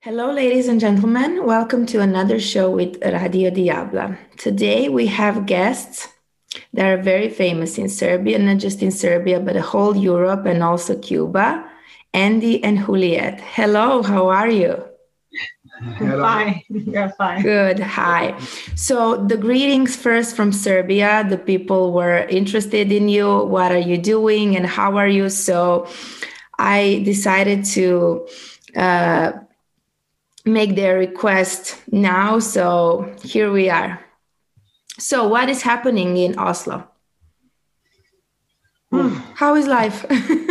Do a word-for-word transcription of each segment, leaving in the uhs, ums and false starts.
Hello, ladies and gentlemen. Welcome to another show with Radio Diabla. Today we have guests that are very famous in Serbia, not just in Serbia, but the whole Europe and also Cuba, Andy and Juliet. Hello, how are you? Hello. Fine. You're fine. Good. Hi. So the greetings first from Serbia. The people were interested in you. What are you doing and how are you? So I decided to uh, make their request now. So here we are. So what is happening in Oslo? Hmm. How is life?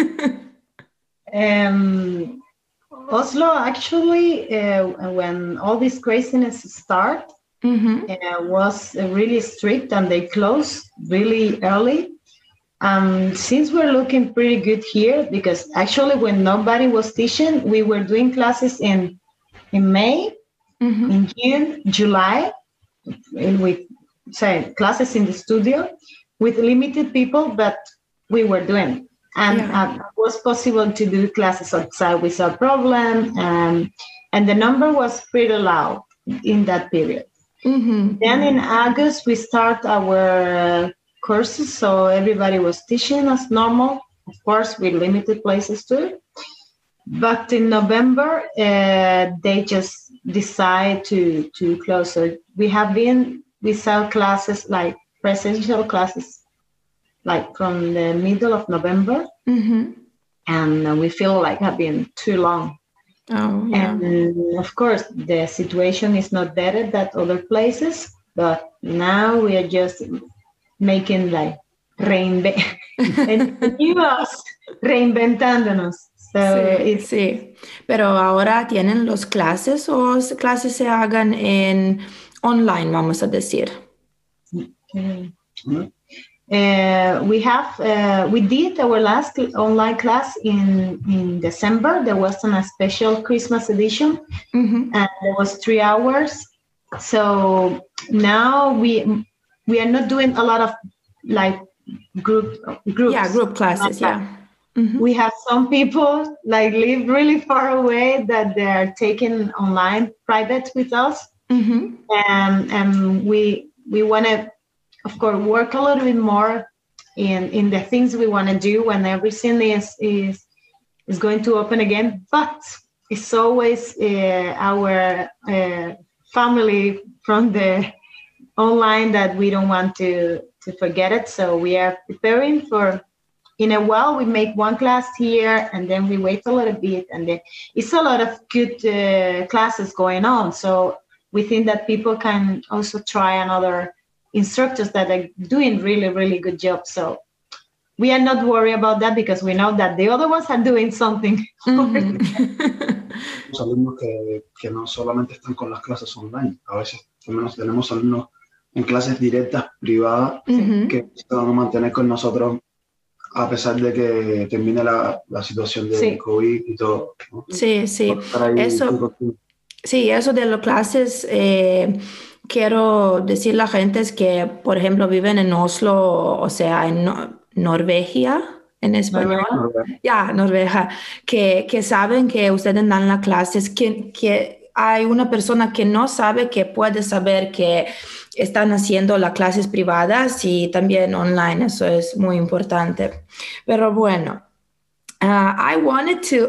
um, Oslo, actually, uh, when all this craziness started, mm-hmm. uh, was really strict and they closed really early. Um, since we're looking pretty good here, because actually when nobody was teaching, we were doing classes in in May, mm-hmm. in June, July, with say classes in the studio with limited people, but we were doing. And Yeah. um, it was possible to do classes outside without problem. Um, and the number was pretty low in that period. Mm-hmm. Then in August, we start our courses. So everybody was teaching as normal, of course, with limited places too. But in November, uh, they just decide to, to close. So we have been without classes, like presential classes, like from the middle of November. Mm-hmm. And we feel like have been too long. Oh, yeah. And of course, the situation is not better than other places, but now we are just making like reinvent, reinventándonos. So sí, sí, pero ahora tienen los clases o las clases se hagan en online, vamos a decir. Okay. Uh, we have uh, we did our last online class in in December. There was a special Christmas edition, mm-hmm. and it was three hours. So now we we are not doing a lot of like group groups. Yeah, group classes. Like yeah. Mm-hmm. We have some people like live really far away that they are taking online private with us, mm-hmm. and and we we want to, of course, work a little bit more in in the things we want to do when everything is is is going to open again. But it's always uh, our uh, family from the online that we don't want to to forget it. So we are preparing for. In a while, we make one class here, and then we wait a little bit, and then it's a lot of good uh, classes going on. So we think that people can also try another instructors that are doing really, really good job. So we are not worried about that because we know that the other ones are doing something. Mm-hmm. Los alumnos que, que no solamente están con las clases online, a veces al menos tenemos alumnos en clases directas, privadas, mm-hmm. que se van a mantener con nosotros a pesar de que termine la, la situación de Sí. COVID y todo, ¿no? Sí, sí. Ahí, eso, sí, eso de las clases, eh, quiero decir a la gente es que, por ejemplo, viven en Oslo, o sea, en no- Norvegia, en español. Noruega. Ya, Noruega, que, que saben que ustedes dan las clases, que, que hay una persona que no sabe que puede saber que están haciendo las clases privadas y también online, eso es muy importante. Pero bueno, uh, I wanted to,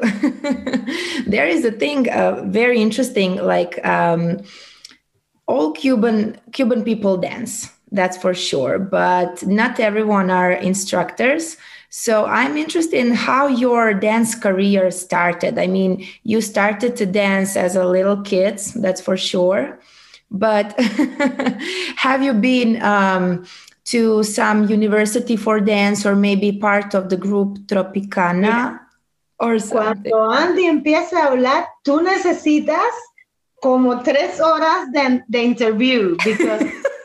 there is a thing uh, very interesting, like um, all Cuban Cuban people dance, that's for sure, but not everyone are instructors. So I'm interested in how your dance career started. I mean, you started to dance as a little kid, that's for sure. But have you been um, to some university for dance or maybe part of the group Tropicana Yeah. or something? Cuando Andy empieza a hablar, tú necesitas como tres horas de, de interview because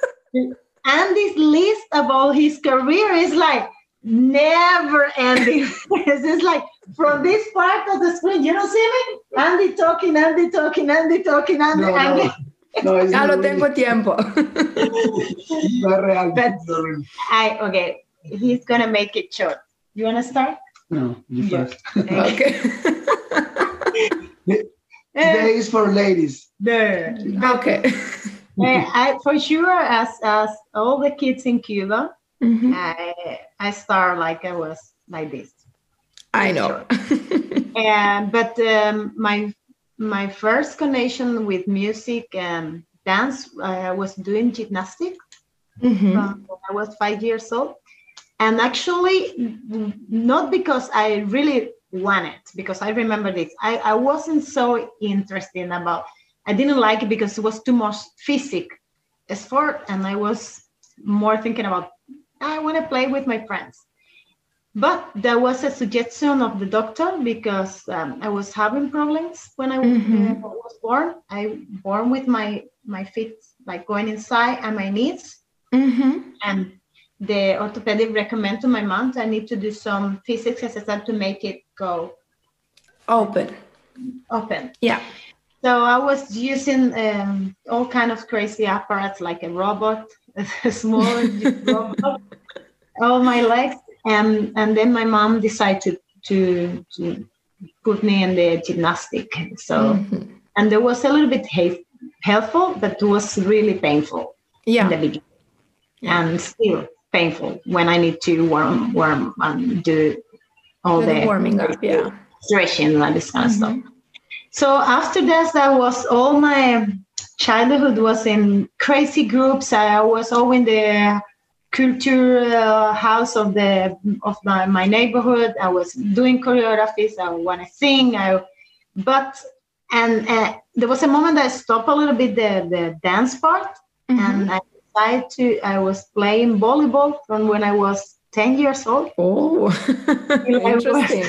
Andy's list about his career is like never ending. It's like from this part of the screen, you don't see me? Andy talking, Andy talking, Andy talking, Andy, No, Andy. no. No, ya no tengo tiempo. No es real. But I, okay, he's going to make it short. You want to start? No, you Yeah. first. Okay. Today is for ladies. There. Okay. uh, I, for sure, as as all the kids in Cuba, Mm-hmm. I I start like I was like this. I know. And but um, my my first connection with music and dance, I was doing gymnastics Mm-hmm. from when I was five years old. And actually, not because I really wanted, because I remember this. I, I wasn't so interested about, I didn't like it because it was too much physic sport. And I was more thinking about, I want to play with my friends. But there was a suggestion of the doctor because um, I was having problems when I Mm-hmm. uh, was born. I born with my, my feet like going inside and my knees. Mm-hmm. And the orthopedic recommend to my mom I need to do some physics exercise to make it go Open. open. Yeah. So I was using um, all kind of crazy apparatus like a robot, a small robot, all my legs, and and then my mom decided to to, to put me in the gymnastic. So Mm-hmm. and there was a little bit ha- helpful, but it was really painful Yeah. in the beginning, Yeah. and still painful when I need to warm, warm, and do all Do the the warming up. Yeah. stretching and this kind of stuff. Mm-hmm. So after that, that was all my childhood was in crazy groups. I was all in the culture uh, house of the of my, my neighborhood. I was doing choreographies. I want to sing. I, but and uh, there was a moment that I stopped a little bit the the dance part, Mm-hmm. and I decided to. I was playing volleyball from when I was ten years old. Oh, interesting.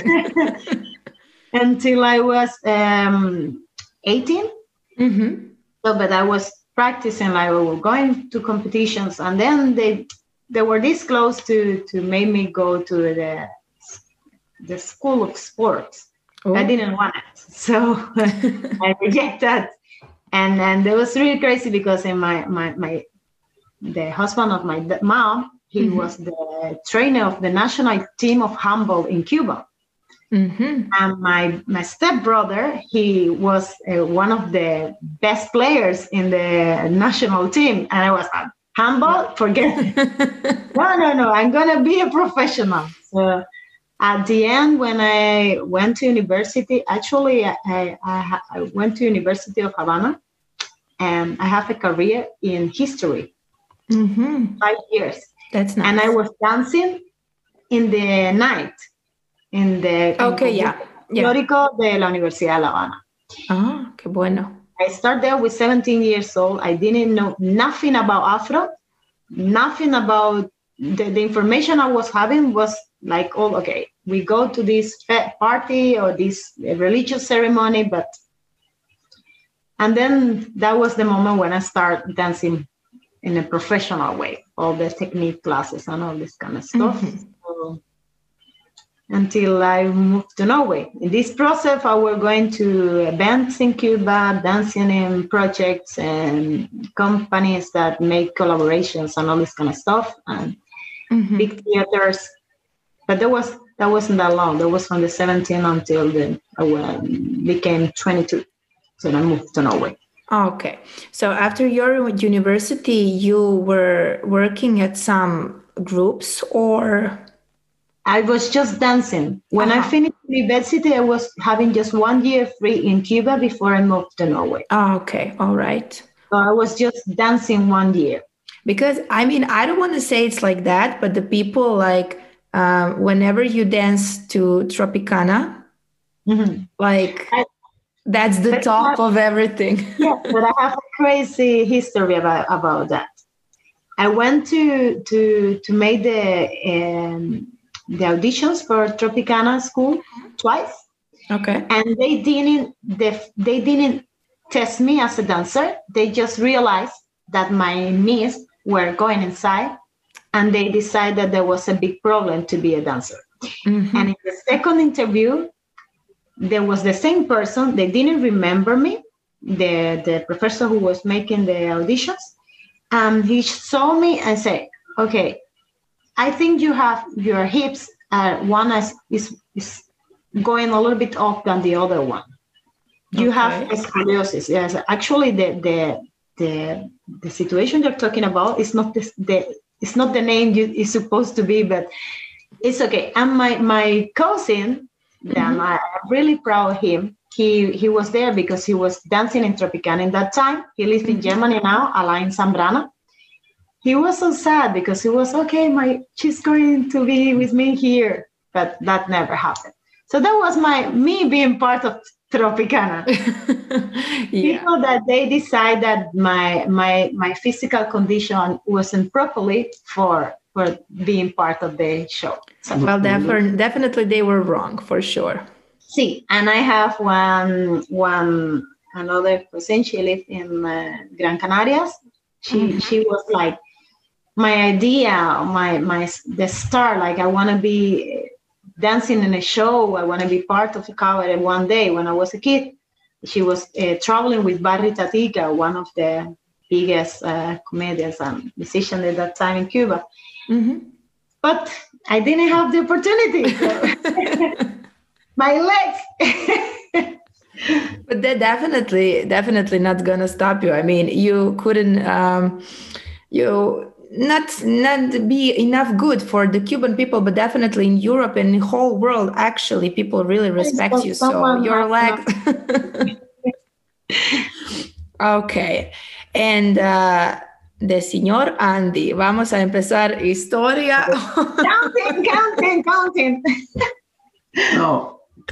Until I was um, eighteen. Mm-hmm. So, but I was practicing, like we were going to competitions, and then they they were this close to to make me go to the the school of sports. Oh. I didn't want it, so I rejected that. And and it was really crazy because in my my my the husband of my mom, he Mm-hmm. was the trainer of the national team of handball in Cuba. Mm-hmm. And my my stepbrother, he was uh, one of the best players in the national team, and I was like, handball, forget it. no, no, no, I'm gonna be a professional. So at the end, when I went to university, actually, I I, I went to University of Havana, and I have a career in history, Mm-hmm. five years, That's nice. and I was dancing in the night. In the Okay, yeah. Yeah. Histórico de la Universidad de La Habana. Ah, qué bueno. I started there with seventeen years old. I didn't know nothing about Afro, nothing about the, the information I was having was like, oh, okay, we go to this party or this religious ceremony, but, and then that was the moment when I started dancing in a professional way, all the technique classes and all this kind of stuff. Mm-hmm. So, until I moved to Norway. In this process, I was going to events in Cuba, dancing in projects and companies that make collaborations and all this kind of stuff, and Mm-hmm. big theaters. But that was that wasn't that long. That was from the seventeen until the I became twenty-two. So I moved to Norway. Okay. So after your university, you were working at some groups, or? I was just dancing. When Uh-huh. I finished university, I was having just one year free in Cuba before I moved to Norway. Oh, okay. All right. So I was just dancing one year. Because, I mean, I don't want to say it's like that, but the people, like, um, whenever you dance to Tropicana, Mm-hmm. like, I, that's the top of everything. Yes, but I have a crazy history about, about that. I went to to to make the um, the auditions for Tropicana school twice, Okay. and they didn't they, they didn't test me as a dancer. They just realized that my knees were going inside, and they decided that there was a big problem to be a dancer. Mm-hmm. And in the second interview, there was the same person. They didn't remember me, the the professor who was making the auditions. And he saw me and said, okay, I think you have your hips, uh, one is, is, is going a little bit off than the other one. You Okay. have scoliosis. Yes, actually, the the the the situation you're talking about is not this, the it's not the name you, is supposed to be, but it's okay. And my my cousin, then I'm really proud of him. He he was there because he was dancing in Tropicana in that time. He lives in Germany now, Alain Zambrana. He was so sad because he was okay. My she's going to be with me here, but that never happened. So that was my me being part of Tropicana. Yeah. People that they decide that my my my physical condition wasn't properly for for being part of the show. So, Well, defer- definitely they were wrong for sure. see, and I have one one another cousin. She lived in uh, Gran Canarias. She Mhm. she was like my idea, my my the star. Like I want to be dancing in a show. I want to be part of the cabaret one day. When I was a kid, she was uh, traveling with Barry Tatica, one of the biggest uh, comedians and musicians at that time in Cuba. Mhm. But I didn't have the opportunity. So. My legs. But they're definitely, definitely not gonna stop you. I mean, you couldn't, um, you not not be enough good for the Cuban people, but definitely in Europe and the whole world, actually, people really respect you. So your legs. Okay, and uh, de señor Andy, vamos a empezar historia. Counting, counting, counting. No.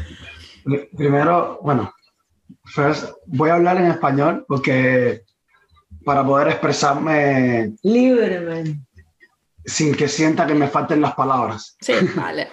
Primero, bueno, first, voy a hablar en español porque para poder expresarme Libremente. sin que sienta que me falten las palabras. Sí, vale.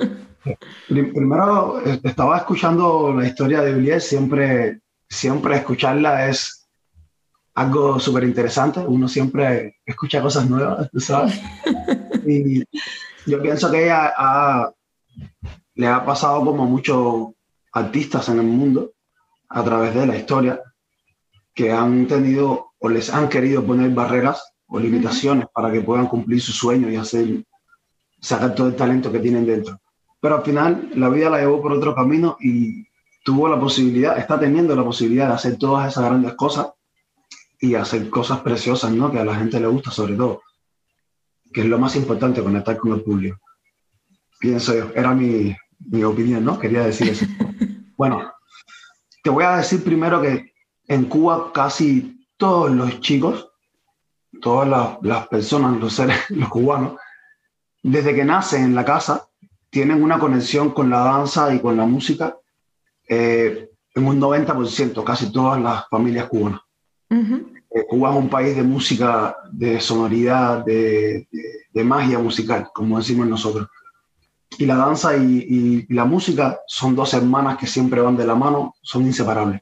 Primero, estaba escuchando la historia de Juliet, siempre, siempre escucharla es algo súper interesante, uno siempre escucha cosas nuevas, tú sabes. Y yo pienso que ella ha, le ha pasado como muchos artistas en el mundo a través de la historia que han tenido o les han querido poner barreras o limitaciones uh-huh. para que puedan cumplir sus sueños y hacer, sacar todo el talento que tienen dentro. Pero al final la vida la llevó por otro camino y tuvo la posibilidad, está teniendo la posibilidad de hacer todas esas grandes cosas y hacer cosas preciosas, ¿no? Que a la gente le gusta sobre todo, que es lo más importante, conectar con el público. Pienso yo, era mi, mi opinión, ¿no? Quería decir eso. Bueno, te voy a decir primero que en Cuba casi todos los chicos, todas las, las personas, los seres, los cubanos, desde que nacen en la casa, tienen una conexión con la danza y con la música eh, en un noventa por ciento, casi todas las familias cubanas. Uh-huh. Eh, Cuba es un país de música, de sonoridad, de, de, de magia musical, como decimos nosotros. Y la danza y, y la música son dos hermanas que siempre van de la mano, son inseparables.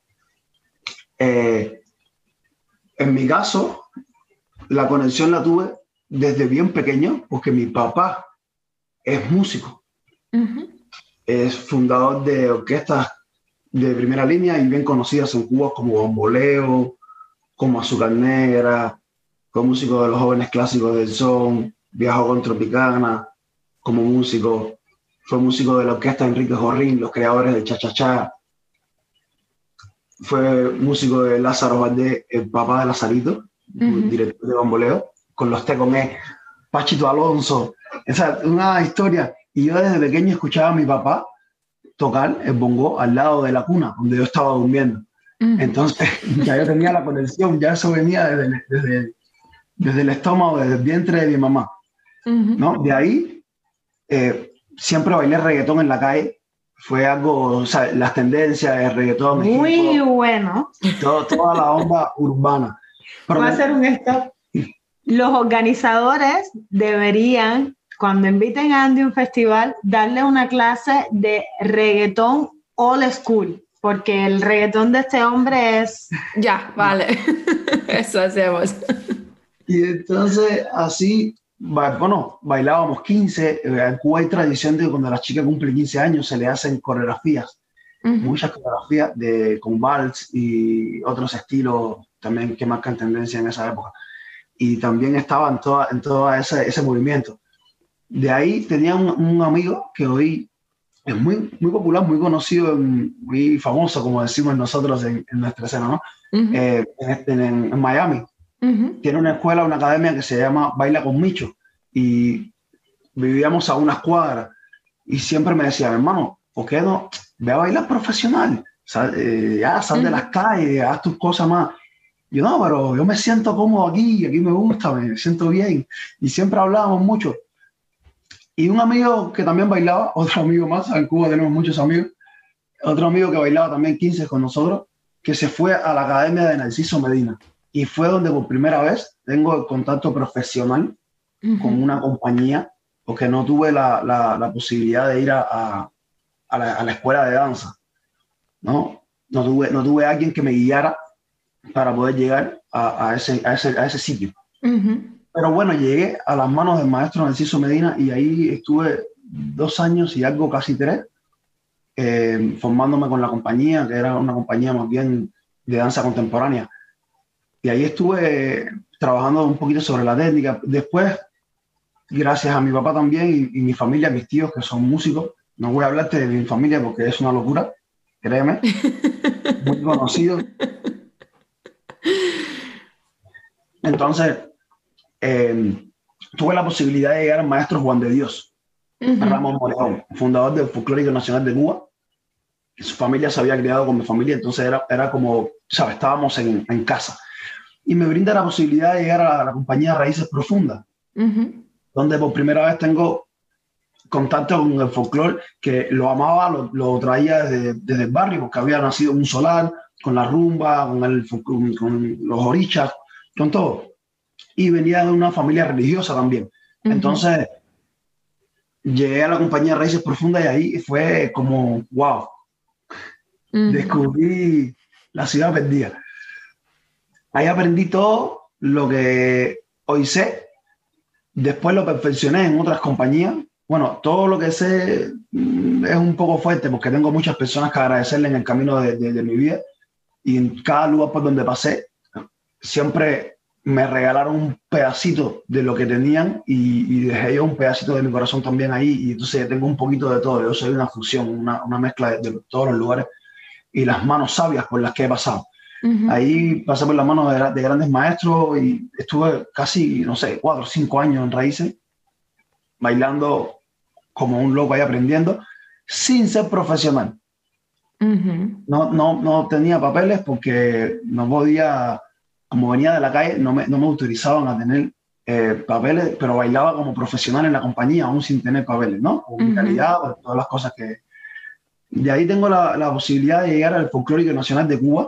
Eh, en mi caso, la conexión la tuve desde bien pequeño, porque mi papá es músico. Uh-huh. Es fundador de orquestas de primera línea y bien conocidas en Cuba como Bamboleo, como Azúcar Negra, como músico de los jóvenes clásicos del son, viajó con Tropicana como músico. Fue músico de la orquesta Enrique Jorrín, los creadores del cha-cha-cha. Fue músico de Lázaro Valdés, el papá de Lazarito, uh-huh. director de Bamboleo, con los T con E, Pachito Alonso. Esa es una historia. Y yo desde pequeño escuchaba a mi papá tocar el bongo al lado de la cuna, donde yo estaba durmiendo. Uh-huh. Entonces ya yo tenía la conexión, ya eso venía desde, desde, desde el estómago, desde el vientre de mi mamá. Uh-huh. ¿No? De ahí... Eh, siempre bailé reggaetón en la calle, fue algo, o sea, las tendencias de reggaetón. Muy hip-hop, bueno. Todo, toda la onda urbana. Pero va a ser un stop. Los organizadores deberían, cuando inviten a Andy a un festival, darle una clase de reggaetón old school, porque el reggaetón de este hombre es... Ya, vale. Eso hacemos. Y entonces, así... Bueno, bailábamos quince. En Cuba hay tradición de que cuando la chica cumple quince años se le hacen coreografías, uh-huh. muchas coreografías de, con vals y otros estilos también que marcan tendencia en esa época. Y también estaba en todo en toda ese, ese movimiento. De ahí tenía un, un amigo que oí es muy, muy popular, muy conocido, muy famoso, como decimos nosotros en, en nuestra escena, ¿no? Uh-huh. eh, en, en, en Miami. Uh-huh. Tiene una escuela, una academia que se llama Baila con Micho. Y vivíamos a unas cuadras. Y siempre me decían, hermano, ¿por qué no? Ve a bailar profesional. Sal, eh, ya, sal uh-huh. de las calles, haz tus cosas más. Yo, no, pero yo me siento cómodo aquí, aquí me gusta, me siento bien. Y siempre hablábamos mucho. Y un amigo que también bailaba, otro amigo más, en Cuba tenemos muchos amigos, otro amigo que bailaba también quince con nosotros, que se fue a la academia de Narciso Medina. Y fue donde por primera vez tengo el contacto profesional uh-huh. con una compañía, porque no tuve la, la, la posibilidad de ir a, a, a, la, a la escuela de danza, ¿no? No tuve, no tuve a alguien que me guiara para poder llegar a, a, ese, a, ese, a ese sitio. Uh-huh. Pero bueno, llegué a las manos del maestro Narciso Medina y ahí estuve dos años y algo, casi tres, eh, formándome con la compañía, que era una compañía más bien de danza contemporánea. Y ahí estuve trabajando un poquito sobre la técnica. Después, gracias a mi papá también y, y mi familia, mis tíos que son músicos, no voy a hablarte de mi familia porque es una locura, créeme, muy conocido. Entonces, eh, tuve la posibilidad de llegar al maestro Juan de Dios, uh-huh. Ramón Morejón, fundador del Folclórico Nacional de Cuba. Su familia se había criado con mi familia, entonces era, era como, ¿sabes? Estábamos en, en casa. Y me brinda la posibilidad de llegar a la compañía Raíces Profundas, uh-huh. donde por primera vez tengo contacto con el folclore, que lo amaba, lo, lo traía desde, desde el barrio, porque había nacido en un solar, con la rumba, con, el, con, con los orichas, con todo. Y venía de una familia religiosa también. Uh-huh. Entonces, llegué a la compañía Raíces Profundas y ahí fue como, wow, uh-huh. descubrí la ciudad perdida. Ahí aprendí todo lo que hoy sé. Después lo perfeccioné en otras compañías. Bueno, todo lo que sé es un poco fuerte porque tengo muchas personas que agradecerle en el camino de, de, de mi vida. Y en cada lugar por donde pasé, siempre me regalaron un pedacito de lo que tenían y, y dejé yo un pedacito de mi corazón también ahí. Y entonces tengo un poquito de todo. Yo soy una fusión, una, una mezcla de, de todos los lugares y las manos sabias por las que he pasado. Uh-huh. Ahí pasé por las manos de, de grandes maestros y estuve casi, no sé, cuatro o cinco años en Raíces, bailando como un loco ahí aprendiendo, sin ser profesional. Uh-huh. No, no, no tenía papeles porque no podía, como venía de la calle, no me, no me autorizaban a tener eh, papeles, pero bailaba como profesional en la compañía, aún sin tener papeles, ¿no? Con mi uh-huh. calidad, todas las cosas que... De ahí tengo la, la posibilidad de llegar al Folclórico Nacional de Cuba,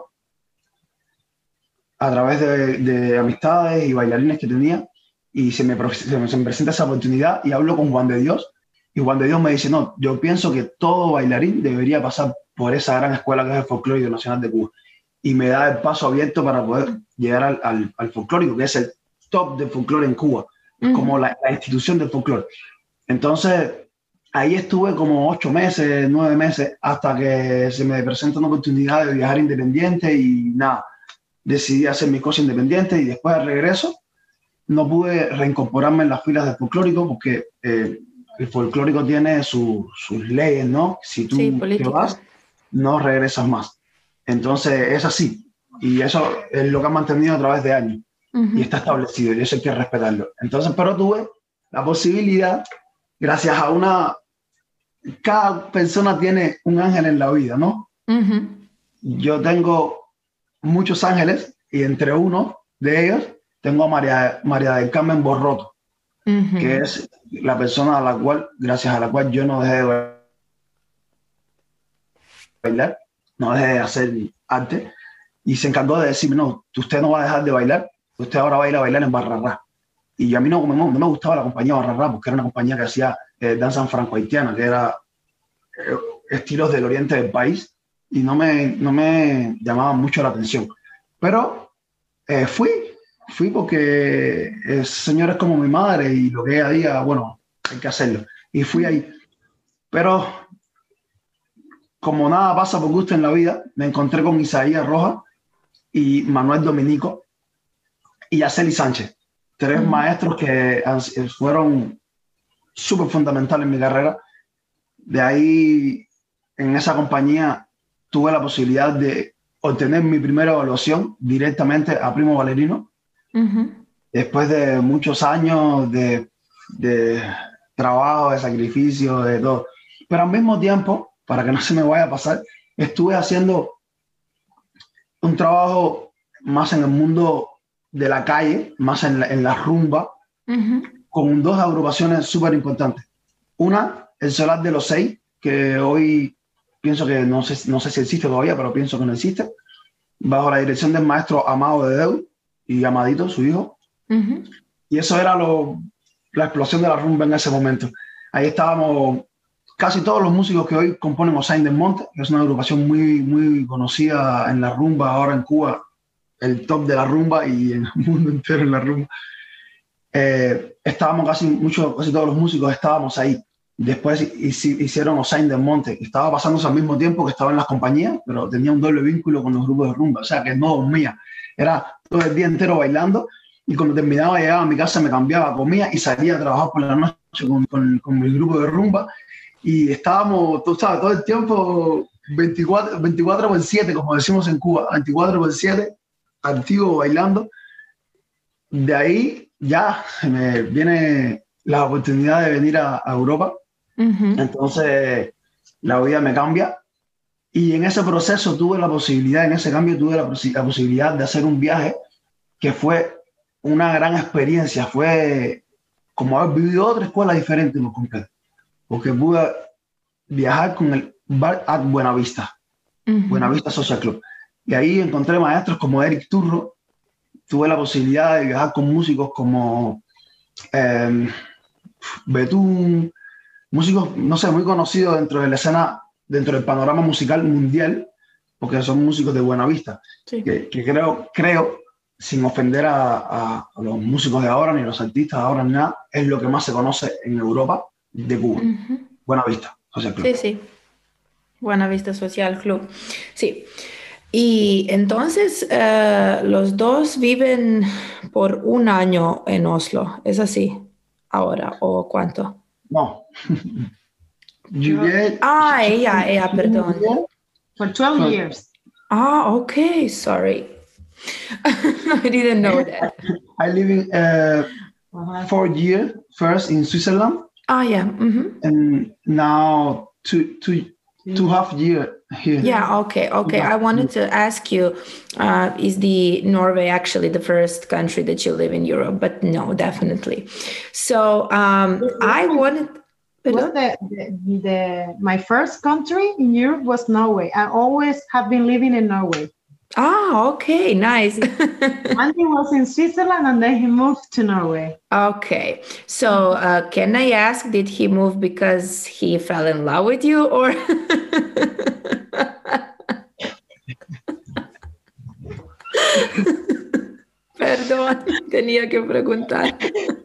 a través de, de amistades y bailarines que tenía, y se me, se, me, se me presenta esa oportunidad y hablo con Juan de Dios, y Juan de Dios me dice, no, yo pienso que todo bailarín debería pasar por esa gran escuela que es el Folclórico Nacional de Cuba, y me da el paso abierto para poder llegar al, al, al folclórico, que es el top del folclore en Cuba, uh-huh. como la, la institución del folclore. Entonces, ahí estuve como ocho meses, nueve meses, hasta que se me presenta una oportunidad de viajar independiente y nada, decidí hacer mis cosas independientes y después de regreso no pude reincorporarme en las filas del folclórico porque eh, el folclórico tiene su, sus leyes, ¿no? Si tú sí, te vas, no regresas más. Entonces es así y eso es lo que ha mantenido a través de años uh-huh. y está establecido y eso hay que respetarlo. Entonces, pero tuve la posibilidad, gracias a una... Cada persona tiene un ángel en la vida, ¿no? Uh-huh. Yo tengo muchos ángeles y entre uno de ellos tengo a María, María del Carmen Borroto, uh-huh. que es la persona a la cual, gracias a la cual yo no dejé de bailar, no dejé de hacer arte y se encargó de decirme, no, usted no va a dejar de bailar, usted ahora va a ir a bailar en Barrará. Y a mí no, no, no me gustaba la compañía Barrará porque era una compañía que hacía eh, danza franco-haitiana, que era eh, estilos del oriente del país. Y no me, no me llamaba mucho la atención. Pero eh, fui, fui porque ese señor es como mi madre y lo que ella diga, bueno, hay que hacerlo. Y fui ahí. Pero como nada pasa por gusto en la vida, me encontré con Isaías Rojas y Manuel Dominico y Yaceli Sánchez. Tres mm. maestros que han, fueron súper fundamentales en mi carrera. De ahí, en esa compañía, tuve la posibilidad de obtener mi primera evaluación directamente a Primo Ballerino. Uh-huh. Después de muchos años de, de trabajo, de sacrificio, de todo. Pero al mismo tiempo, para que no se me vaya a pasar, estuve haciendo un trabajo más en el mundo de la calle, más en la, en la rumba, uh-huh. con dos agrupaciones súper importantes. Una, el Solar de los Seis, que hoy pienso que no sé, no sé si existe todavía, pero pienso que no existe, bajo la dirección del maestro Amado de Deu y Amadito, su hijo. Uh-huh. Y eso era lo, la explosión de la rumba en ese momento. Ahí estábamos casi todos los músicos que hoy componen Osain del Monte, que es una agrupación muy, muy conocida en la rumba, ahora en Cuba, el top de la rumba y en el mundo entero en la rumba. Eh, estábamos casi, muchos, casi todos los músicos estábamos ahí. Después hicieron Osain del Monte, que estaba pasándose al mismo tiempo que estaba en las compañías, pero tenía un doble vínculo con los grupos de rumba, o sea que no dormía. Era todo el día entero bailando y cuando terminaba llegaba a mi casa, me cambiaba, comía y salía a trabajar por la noche con, con, con mi grupo de rumba y estábamos, tú sabes, todo el tiempo veinticuatro por siete, como decimos en Cuba, veinticuatro por siete, activo bailando. De ahí ya me viene la oportunidad de venir a, a Europa. Uh-huh. Entonces la vida me cambia y en ese proceso tuve la posibilidad, en ese cambio tuve la, la posibilidad de hacer un viaje que fue una gran experiencia, fue como haber vivido otra escuela diferente en lo completo, porque pude viajar con el Bar at Buenavista, uh-huh. Buenavista Social Club, y ahí encontré maestros como Eric Turro, tuve la posibilidad de viajar con músicos como eh, Betún, músicos, no sé, muy conocidos dentro de la escena, dentro del panorama musical mundial, porque son músicos de Buenavista, sí. que, que creo, creo, sin ofender a, a, a los músicos de ahora, ni a los artistas de ahora, ni nada, es lo que más se conoce en Europa de Cuba. Uh-huh. Buenavista Social Club. Sí, sí. Buenavista Social Club. Sí. Y entonces uh, los dos viven por un año en Oslo, ¿es así? Ahora, ¿o cuánto? No. Juliet, ah, ella, ella, perdón. For twelve years. Ah, okay, sorry. I didn't know that. I live in uh, uh-huh. four years first in Switzerland. Ah, yeah. Mm-hmm. And now two, two, two half year here. Yeah, okay, okay. I wanted to ask you, uh, is the Norway actually the first country that you live in Europe? But no, definitely. So um, I wanted... Well, the, the, the, my first country in Europe was Norway. I always have been living in Norway. Ah, okay, nice. Andy was in Switzerland and then he moved to Norway. Okay, so uh, can I ask, did he move because he fell in love with you or? Perdón, tenía que preguntar.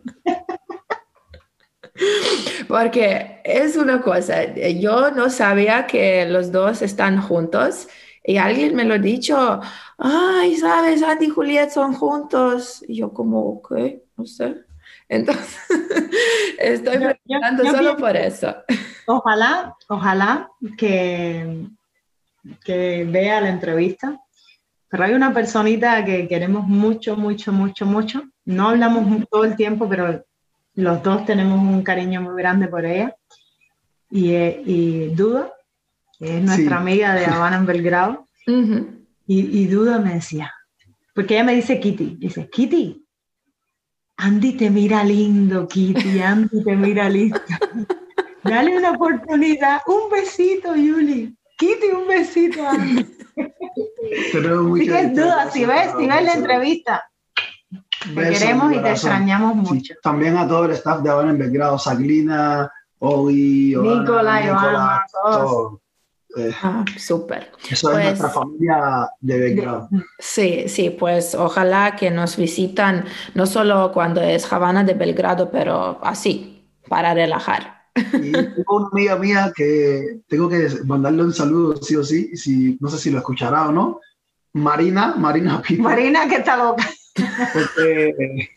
Porque es una cosa, yo no sabía que los dos están juntos. Y alguien me lo ha dicho, ay, ¿sabes? Andy y Juliet son juntos. Y yo como, ok, no sé. Entonces, estoy yo, preguntando yo, yo solo pienso, por eso. Ojalá, ojalá que, que vea la entrevista. Pero hay una personita que queremos mucho, mucho, mucho, mucho. No hablamos todo el tiempo, pero los dos tenemos un cariño muy grande por ella. Y, y Duda. Es nuestra sí. amiga de Habana en Belgrado. Uh-huh. y, y Duda me decía, porque ella me dice Kitty, dice, Kitty, Andy te mira lindo, Kitty, Andy te mira lindo. Dale una oportunidad, un besito, Yuli. Kitty, un besito, Andy. Así que es Duda, si ves, si ves la entrevista, te beso, queremos y te extrañamos mucho. Sí. También a todo el staff de Habana en Belgrado, Saglina, Ogi, Nicolás, Ivana, todos. Eh, ah, súper. Eso pues, es nuestra familia de Belgrado. Sí, sí, pues ojalá que nos visitan no solo cuando es Habana de Belgrado, pero así, para relajar. Y tengo una amiga mía que tengo que mandarle un saludo sí o sí, si, no sé si lo escuchará o no, Marina, Marina Pipa. Marina que está loca. Porque, eh,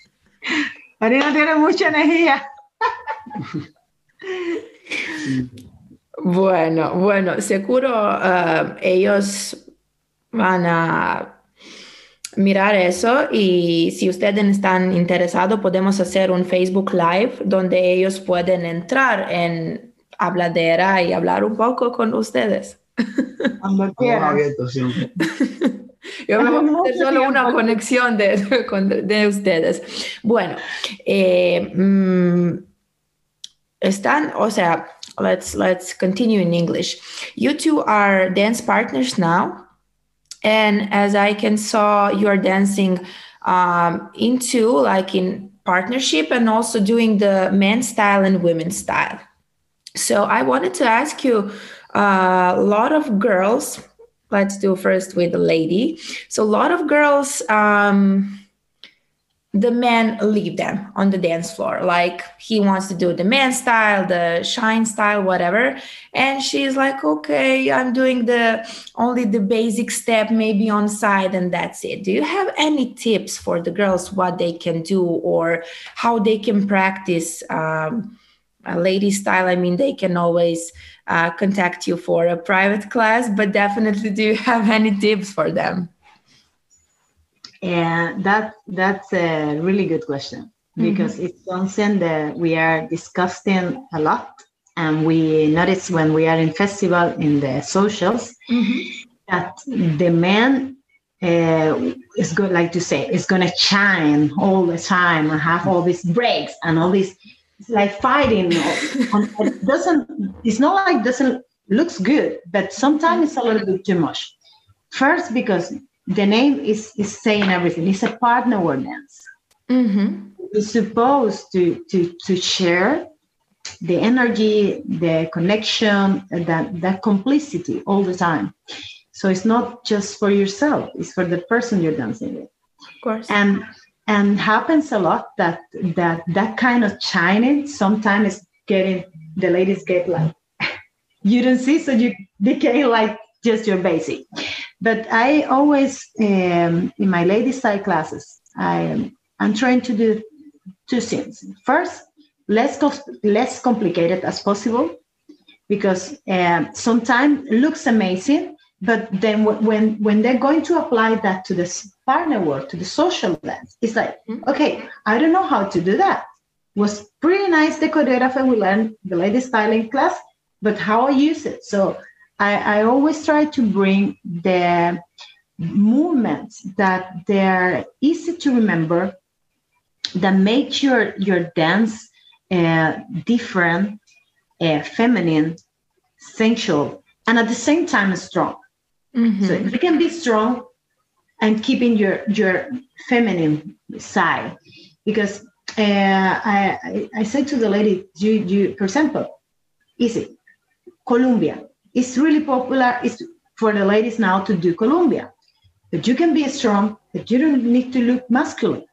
Marina tiene mucha energía. Sí. Bueno, bueno, seguro uh, ellos van a mirar eso y si ustedes están interesados podemos hacer un Facebook Live donde ellos pueden entrar en habladera y hablar un poco con ustedes. Cuando Estamos quieras. abiertos siempre. Yo me voy a Mucho hacer solo una tiempo. conexión de, con- de ustedes. Bueno, eh, mm, están, o sea, let's let's continue in English. You two are dance partners now, and as I can saw, you are dancing um, into like in partnership and also doing the men's style and women's style. So I wanted to ask you, uh, a lot of girls. Let's do first with the lady. So a lot of girls. Um, the man leave them on the dance floor, like he wants to do the man style, the shine style, whatever, and she's like, okay, I'm doing the only the basic step maybe on side and that's it. Do you have any tips for the girls what they can do or how they can practice um, a lady style? I mean, they can always uh, contact you for a private class, but definitely, do you have any tips for them? And that that's a really good question because mm-hmm. it's something that we are discussing a lot, and we notice when we are in festival in the socials mm-hmm. that the man uh, is good, like to say, is going to shine all the time and have all these breaks and all this. It's like fighting. It doesn't. It's not like doesn't looks good, but sometimes it's a little bit too much. First, because the name is, is saying everything. It's a partner dance. Mm-hmm. We're supposed to, to, to share the energy, the connection, that, that complicity all the time. So it's not just for yourself. It's for the person you're dancing with. Of course. And and happens a lot that that, that kind of shining sometimes is getting, the ladies get like, you don't see, so you became like just your basic. But I always, um, in my ladies' style classes, I, I'm trying to do two things. First, less less complicated as possible, because um, sometimes it looks amazing, but then w- when when they're going to apply that to the partner work, to the social dance, it's like, okay, I don't know how to do that. It was pretty nice, the choreography we learned the ladies' styling class, but how I use it. So I, I always try to bring the movements that they're easy to remember, that make your, your dance uh, different, uh, feminine, sensual, and at the same time strong. Mm-hmm. So you can be strong and keeping your, your feminine side. Because uh, I, I, I said to the lady, you, you, for example, easy, Colombia. It's really popular. It's for the ladies now to do Colombia. But you can be strong, but you don't need to look masculine.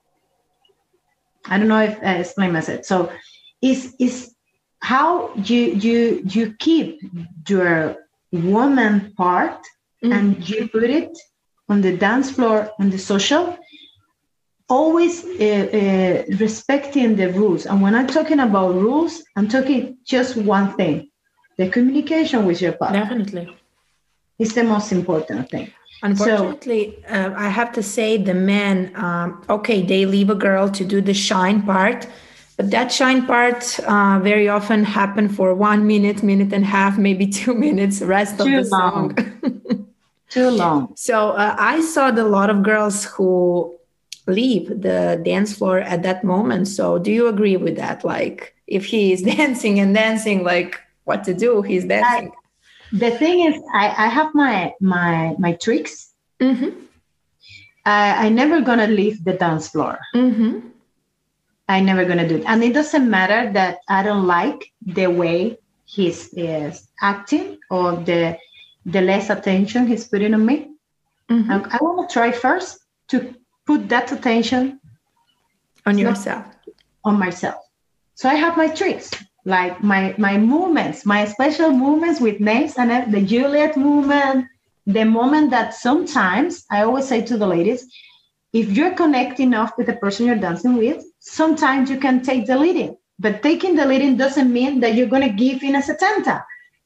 I don't know if I explain myself. So it's, it's how you, you, you keep your woman part mm-hmm. and you put it on the dance floor, on the social, always uh, uh, respecting the rules. And when I'm talking about rules, I'm talking just one thing. The communication with your partner. Definitely. It's the most important thing. Unfortunately, so, uh, I have to say the men, um, okay, they leave a girl to do the shine part, but that shine part uh, very often happen for one minute, minute and a half, maybe two minutes, rest Too of the long. song. Too long. So uh, I saw the lot of girls who leave the dance floor at that moment. So do you agree with that? Like if he is dancing and dancing, like, what to do? He's dancing. I, the thing is, I, I have my my my tricks. Mm-hmm. I, I never gonna leave the dance floor. Mm-hmm. I never gonna do it, and it doesn't matter that I don't like the way he's is acting or the the less attention he's putting on me. Mm-hmm. I, I want to try first to put that attention on yourself, on myself. So I have my tricks. Like my, my movements, my special movements with names and the Juliet movement, the moment that sometimes I always say to the ladies, if you're connecting enough with the person you're dancing with, sometimes you can take the leading. But taking the leading doesn't mean that you're going to give in a setenta.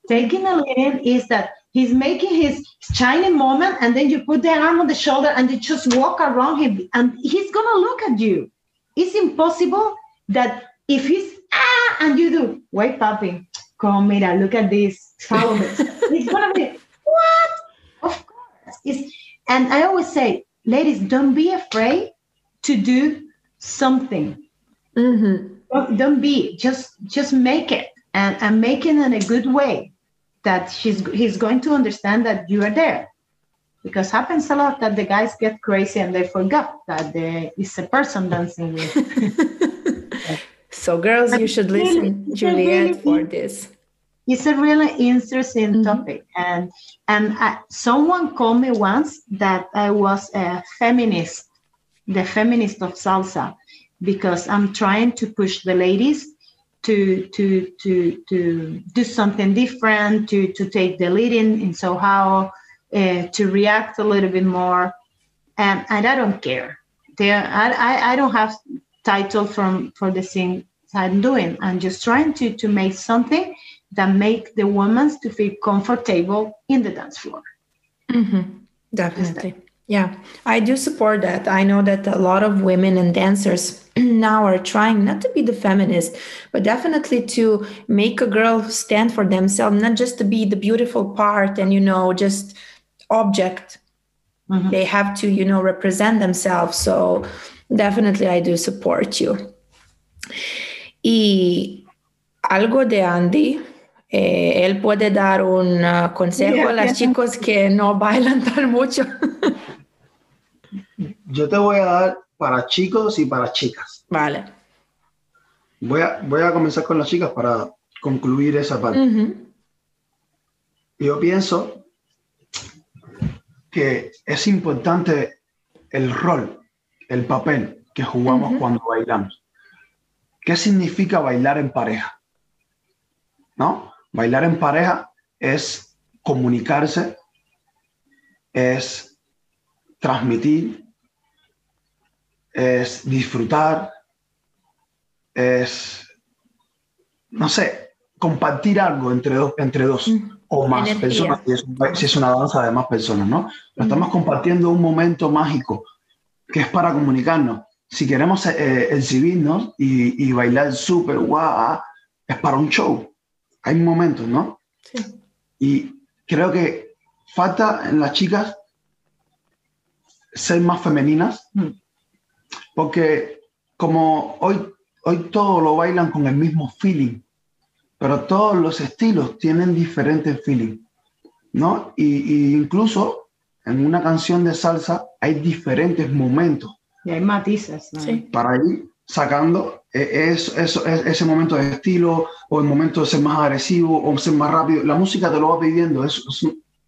Taking a lead-in is that he's making his shining moment, and then you put the arm on the shoulder and you just walk around him, and he's gonna look at you. It's impossible that if he's ah and you do, wait, papi, come, mira, look at this, follow me. He's gonna be, what? Of course. It's, and I always say, ladies, don't be afraid to do something. Mm-hmm. Don't, don't be, just just make it, and, and make it in a good way that she's he's going to understand that you are there. Because happens a lot that the guys get crazy and they forgot that there is a person dancing with. So girls, you should listen, really, Juliet, really, for this. It's a really interesting mm-hmm. topic. And, and I, someone called me once that I was a feminist, the feminist of salsa, because I'm trying to push the ladies to to to to do something different, to to take the lead in, in somehow, uh, to react a little bit more, and and I don't care. There, I, I I don't have title from for the thing I'm doing. I'm just trying to to make something that make the women to feel comfortable in the dance floor. Mm-hmm. Definitely. Yeah, I do support that. I know that a lot of women and dancers now are trying not to be the feminist, but definitely to make a girl stand for themselves, not just to be the beautiful part and, you know, just object. Mm-hmm. They have to, you know, represent themselves. So definitely I do support you. Y algo de Andy, eh, él puede dar un uh, consejo yeah, a las yeah. chicos que no bailan tan mucho. Yo te voy a dar para chicos y para chicas. Vale. Voy a, voy a comenzar con las chicas para concluir esa parte. Uh-huh. Yo pienso que es importante el rol, el papel que jugamos uh-huh. cuando bailamos. ¿Qué significa bailar en pareja? ¿No? Bailar en pareja es comunicarse, es transmitir, es disfrutar, es, no sé, compartir algo entre dos, entre dos mm. o más Energía. personas, si es, si es una danza de más personas, ¿no? Pero estamos mm. compartiendo un momento mágico que es para comunicarnos. Si queremos eh, exhibirnos y, y bailar súper guau, es para un show. Hay momentos, ¿no? Sí. Y creo que falta en las chicas ser más femeninas, mm. porque como hoy, hoy todo lo bailan con el mismo feeling, pero todos los estilos tienen diferentes feeling, ¿no? Y, y incluso en una canción de salsa hay diferentes momentos. Y hay matices, ¿no? Sí. Para ir sacando eso, eso, ese momento de estilo, o el momento de ser más agresivo, o ser más rápido. La música te lo va pidiendo, es, es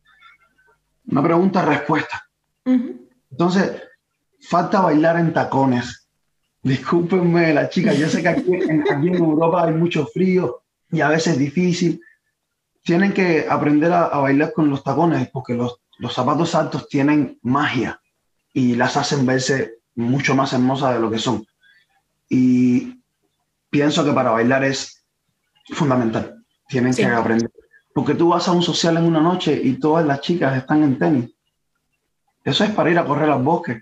una pregunta-respuesta. Uh-huh. Entonces, falta bailar en tacones. Discúlpenme, las chicas, yo sé que aquí en, aquí en Europa hay mucho frío y a veces es difícil. Tienen que aprender a, a bailar con los tacones, porque los, los zapatos altos tienen magia y las hacen verse mucho más hermosas de lo que son. Y pienso que para bailar es fundamental. Tienen sí. que aprender. Porque tú vas a un social en una noche y todas las chicas están en tenis. Eso es para ir a correr al bosque.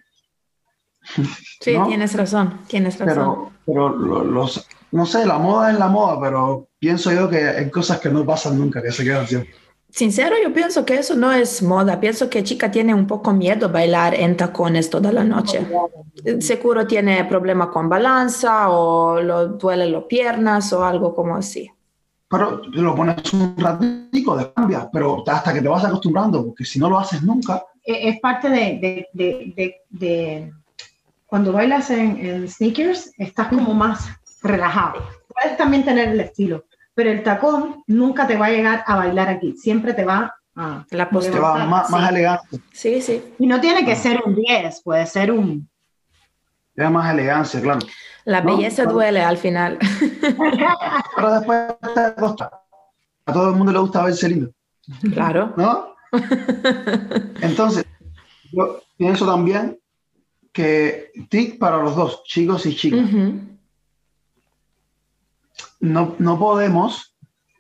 Sí, ¿no? tienes razón, tienes razón. Pero, pero los, no sé, la moda es la moda, pero pienso yo que hay cosas que no pasan nunca, que se quedan siempre. Sincero, yo pienso que eso no es moda. Pienso que chica tiene un poco miedo bailar en tacones toda la noche. Seguro tiene problema con balanza o lo duele las piernas o algo como así. Pero lo pones un ratico de cambia, pero hasta que te vas acostumbrando, porque si no lo haces nunca. Es parte de, de, de, de, de cuando bailas en, en sneakers, estás como más relajado. Puedes también tener el estilo, pero el tacón nunca te va a llegar a bailar aquí. Siempre te va a... La postura. Te va más, sí. más elegante. Sí, sí. Y no tiene que ah. ser un diez, puede ser un... Es más elegancia, claro. La ¿no? belleza pero, duele al final. Pero después te gusta. A todo el mundo le gusta verse lindo. Claro. ¿No? Entonces, yo pienso también que tip para los dos, chicos y chicas. Uh-huh. No, no podemos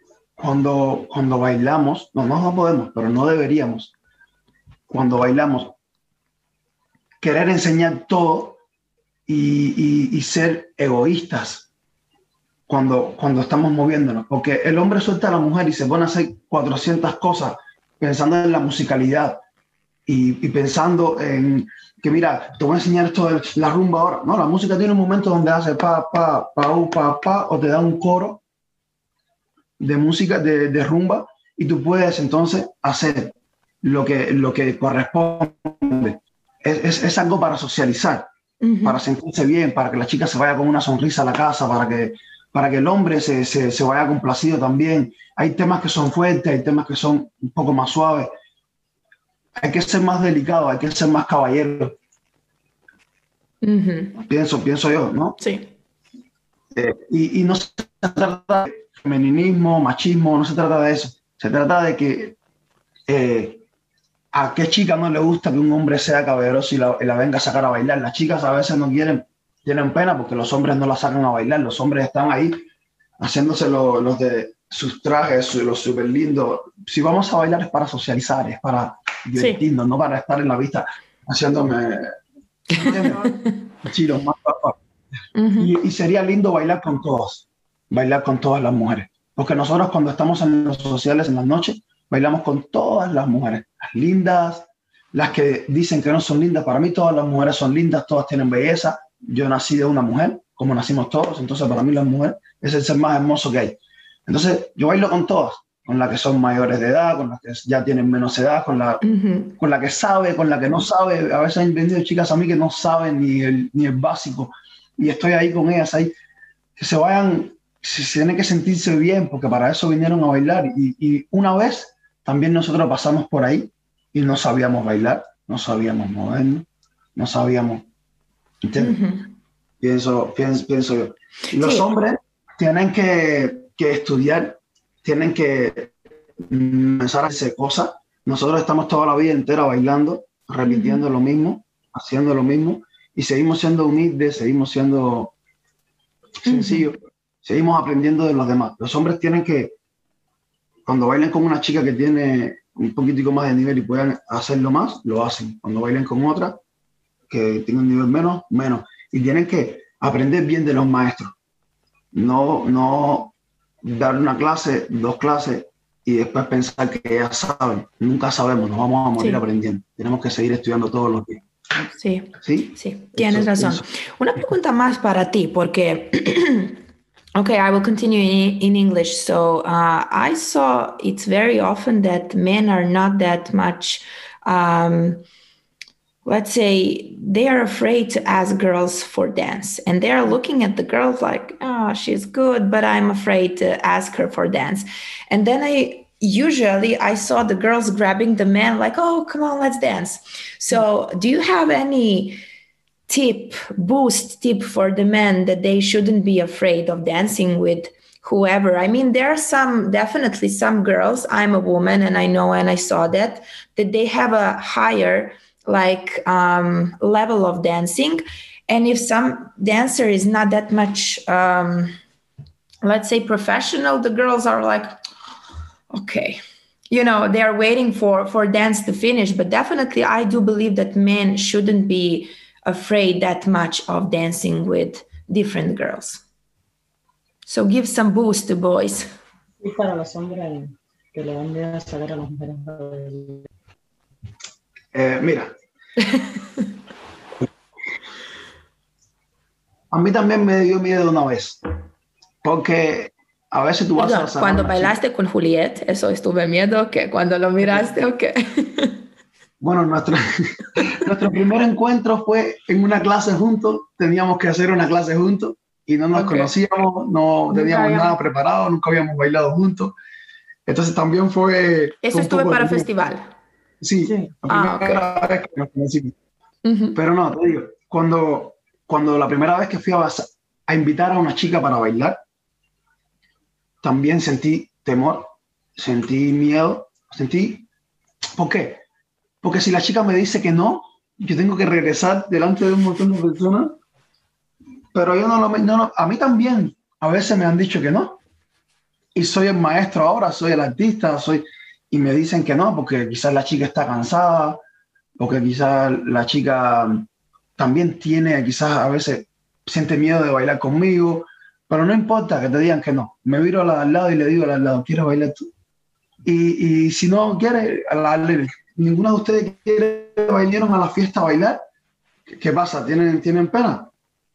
cuando, cuando bailamos, no, no, no podemos, pero no deberíamos, cuando bailamos, querer enseñar todo y, y, y ser egoístas cuando, cuando estamos moviéndonos, porque el hombre suelta a la mujer y se pone a hacer cuatrocientas cosas pensando en la musicalidad y, y pensando en que, mira, te voy a enseñar esto de la rumba ahora. No, la música tiene un momento donde hace pa, pa, pa, u, pa, pa, o te da un coro de música, de, de rumba, y tú puedes entonces hacer lo que, lo que corresponde. Es, es, es algo para socializar, uh-huh. para sentirse bien, para que la chica se vaya con una sonrisa a la casa, para que, para que el hombre se, se, se vaya complacido también. Hay temas que son fuertes, hay temas que son un poco más suaves. Hay que ser más delicado, hay que ser más caballero. Uh-huh. Pienso, pienso yo, ¿no? Sí. Eh, y, y no se trata de femininismo, machismo, no se trata de eso. Se trata de que eh, a qué chica no le gusta que un hombre sea caballeroso y la, y la venga a sacar a bailar. Las chicas a veces no quieren, tienen pena porque los hombres no la sacan a bailar. Los hombres están ahí haciéndose lo, los de sus trajes, los súper lindos. Si vamos a bailar es para socializar, es para divertirnos, sí. no para estar en la vista haciéndome chilos más papá. Uh-huh. y, y sería lindo bailar con todos, bailar con todas las mujeres. Porque nosotros cuando estamos en los sociales en las noches, bailamos con todas las mujeres, las lindas, las que dicen que no son lindas. Para mí todas las mujeres son lindas, todas tienen belleza. Yo nací de una mujer, como nacimos todos, entonces para mí la mujer es el ser más hermoso que hay. Entonces yo bailo con todas, con las que son mayores de edad, con las que ya tienen menos edad, con la, uh-huh. con la que sabe, con la que no sabe. A veces han venido chicas a mí que no saben ni el, ni el básico y estoy ahí con ellas, ahí, que se vayan, se, se tienen que sentirse bien porque para eso vinieron a bailar. Y, y una vez también nosotros pasamos por ahí y no sabíamos bailar, no sabíamos movernos, no sabíamos, ¿entiendes? Uh-huh. Pienso, pienso, pienso yo. Y los sí. hombres tienen que, que estudiar, tienen que pensar a hacer cosas. Nosotros estamos toda la vida entera bailando, repitiendo uh-huh. lo mismo, haciendo lo mismo, y seguimos siendo humildes, seguimos siendo sencillos, uh-huh. seguimos aprendiendo de los demás. Los hombres tienen que, cuando bailen con una chica que tiene un poquitico más de nivel y puedan hacerlo más, lo hacen. Cuando bailen con otra que tenga un nivel menos, menos. Y tienen que aprender bien de los maestros. No, no dar una clase, dos clases y después pensar que ya saben. Nunca sabemos, nos vamos a morir sí. aprendiendo. Tenemos que seguir estudiando todos los días. Sí, sí, sí, tienes eso, razón. Eso. Una pregunta más para ti, porque... Okay, I will continue in, in English. So uh, I saw it's very often that men are not that much, um, let's say, they are afraid to ask girls for dance. And they are looking at the girls like, oh, she's good, but I'm afraid to ask her for dance. And then I usually I saw the girls grabbing the men like, oh, come on, let's dance. So do you have any tip, boost tip for the men that they shouldn't be afraid of dancing with whoever? I mean, there are some, definitely some girls, I'm a woman and I know, and I saw that, that they have a higher like um, level of dancing. And if some dancer is not that much, um, let's say professional, the girls are like, okay, you know, they are waiting for, for dance to finish. But definitely I do believe that men shouldn't be afraid that much of dancing with different girls. So give some boost to boys. Y para los hombres que le dan miedo a saber a las mujeres. Eh, mira, a mí también me dio miedo una vez, porque a veces tú vas Perdón, a... Cuando bailaste chica. Con Juliet, eso estuve miedo, que cuando lo miraste, ¿o qué? Bueno, nuestro, nuestro primer encuentro fue en una clase juntos, teníamos que hacer una clase juntos y no nos okay. conocíamos, no teníamos nunca nada preparado, nunca habíamos bailado juntos. Entonces también fue... Eso fue estuve para el festival. Sí, sí. La primera ah, okay. vez que nos conocimos. Uh-huh. Pero no, te digo, cuando, cuando la primera vez que fui a, a invitar a una chica para bailar, también sentí temor, sentí miedo, sentí... ¿Por qué? Porque si la chica me dice que no, yo tengo que regresar delante de un montón de personas. Pero yo no lo... No, no, a mí también a veces me han dicho que no. y soy el maestro ahora, soy el artista, soy, y me dicen que no, porque quizás la chica está cansada, porque quizás la chica también tiene, quizás a veces siente miedo de bailar conmigo, pero no importa que te digan que no. Me viro a la de al lado y le digo a la de al lado, ¿quieres bailar tú? Y, y si no quiere, a la, ninguno de ustedes quiere bailar a la fiesta a bailar, ¿qué, qué pasa? ¿Tienen, ¿Tienen pena?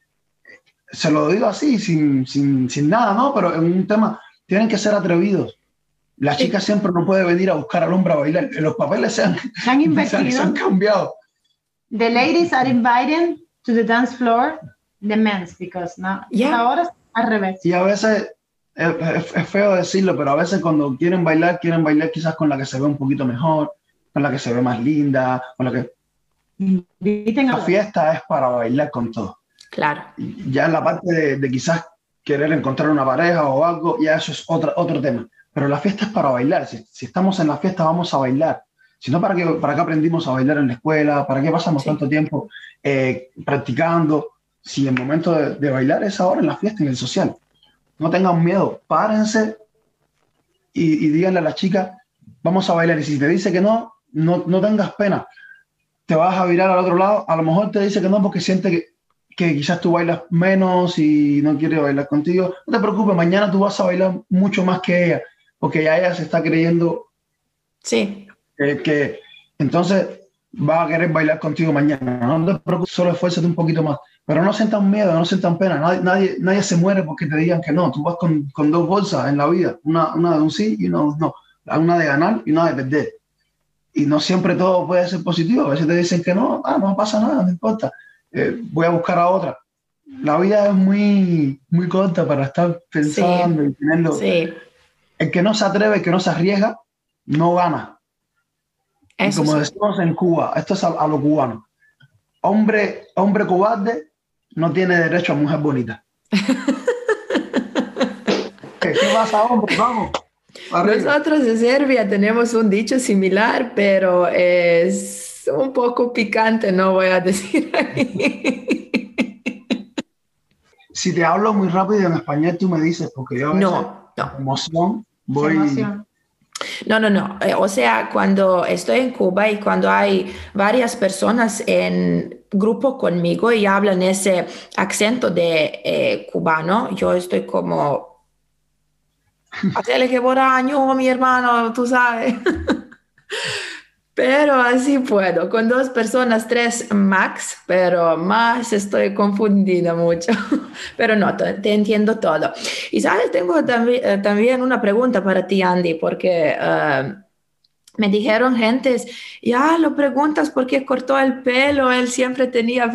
Se lo digo así, sin, sin, sin nada, ¿no? Pero en un tema, tienen que ser atrevidos. La Sí. chica siempre no puede venir a buscar al hombre a bailar. Los papeles se han, Se han se invertido. han, se han cambiado. The ladies are invited to the dance floor, the men's, because now, Yeah. ahora es al revés. Y a veces, es, es, es feo decirlo, pero a veces cuando quieren bailar, quieren bailar quizás con la que se ve un poquito mejor, con la que se ve más linda, con la que... Inviten a La fiesta es para bailar con todo. Claro. Y ya en la parte de, de quizás querer encontrar una pareja o algo, ya eso es otra, otro tema. Pero la fiesta es para bailar. Si, si estamos en la fiesta, vamos a bailar. Si no, ¿para qué, ¿para qué aprendimos a bailar en la escuela? ¿Para qué pasamos Sí. tanto tiempo eh, practicando? Si el momento de, de bailar es ahora en la fiesta, en el social. No tengan miedo, párense y, y díganle a la chica, vamos a bailar. Y si te dice que no, no, no tengas pena. Te vas a virar al otro lado. A lo mejor te dice que no porque siente que, que quizás tú bailas menos y no quiere bailar contigo. No te preocupes, mañana tú vas a bailar mucho más que ella, porque ya ella se está creyendo Sí. eh, que entonces va a querer bailar contigo mañana. No te preocupes, solo esfuérzate un poquito más. Pero no sientan miedo, no sientan pena. Nadie, nadie, nadie se muere porque te digan que no. Tú vas con, con dos bolsas en la vida, una, una de un sí y una de un no. Una de ganar y una de perder. Y no siempre todo puede ser positivo. A veces te dicen que no, ah, no pasa nada, no importa. Eh, voy a buscar a otra. La vida es muy, muy corta para estar pensando Sí. y teniendo... Sí. El que no se atreve, el que no se arriesga, no gana. Y Eso como sí. decimos en Cuba, esto es a, a lo cubano. Hombre, hombre cobarde no tiene derecho a mujer bonita. ¿Qué, qué pasa, hombre? Vamos. Arriba. Nosotros en Serbia tenemos un dicho similar, pero es un poco picante, no voy a decir aquí. Si te hablo muy rápido en español, tú me dices, porque yo a veces, No, no. por emoción, Se voy... emociona. No, no, no. Eh, O sea, cuando estoy en Cuba y cuando hay varias personas en grupo conmigo y hablan ese acento de eh, cubano, yo estoy como, hacele que por año, mi hermano, tú sabes. Pero así puedo, con dos personas, tres max, pero más estoy confundida mucho. Pero no, te, te entiendo todo. Y sabes, tengo tambi- eh, también una pregunta para ti, Andy, porque eh, me dijeron gentes, ya lo preguntas por qué cortó el pelo, él siempre tenía...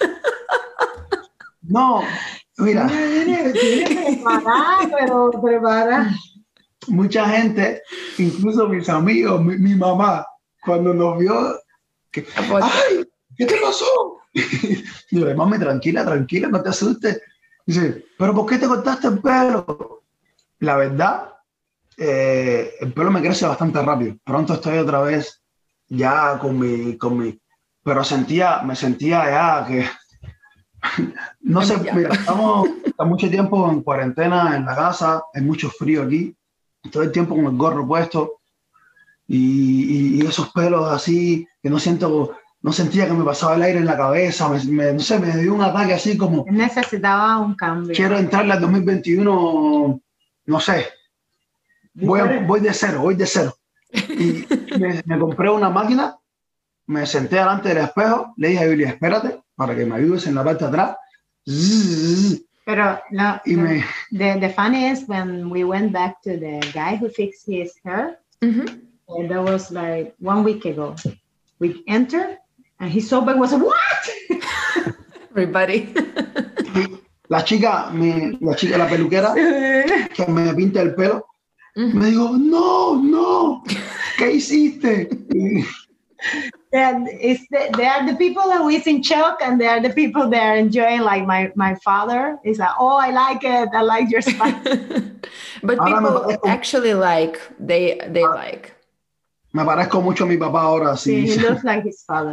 No, mira, Viene, viene preparada, pero preparada. mucha gente, incluso mis amigos, mi, mi mamá, cuando nos vio, que, ¡ay! ¿Qué te pasó? Digo, mami, tranquila, tranquila, no te asustes. Dice, ¿pero por qué te cortaste el pelo? La verdad, eh, el pelo me crece bastante rápido. Pronto estoy otra vez ya con mi, con mi, pero sentía, me sentía ya que, no sé, mira, estamos, estamos mucho tiempo en cuarentena en la casa, hay mucho frío aquí, todo el tiempo con el gorro puesto y, y, y esos pelos así, que no siento, no sentía que me pasaba el aire en la cabeza, me, me, no sé, me dio un ataque así como, Necesitaba un cambio. quiero entrarle al dos mil veintiuno, no sé, voy, a, voy de cero, voy de cero. Y me, me compré una máquina, me senté delante del espejo, le dije a Julia, espérate, para que me ayudes en la parte de atrás. Pero no, y me... the, the funny is when we went back to the guy who fixed his hair, Mm-hmm. and that was like one week ago. We entered and he saw, but was like, what? Everybody. La chica, mi, la chica, la peluquera, que me pinta el pelo, mm-hmm. me dijo, no, no, ¿qué hiciste? And it's the, they are the people who is in shock, and they are the people that are enjoying. Like my my father is like, oh, I like it, I like your style. But ahora people actually like, they they ah, like. Me parezco mucho a mi papá ahora, sí. Sí, he looks like his father.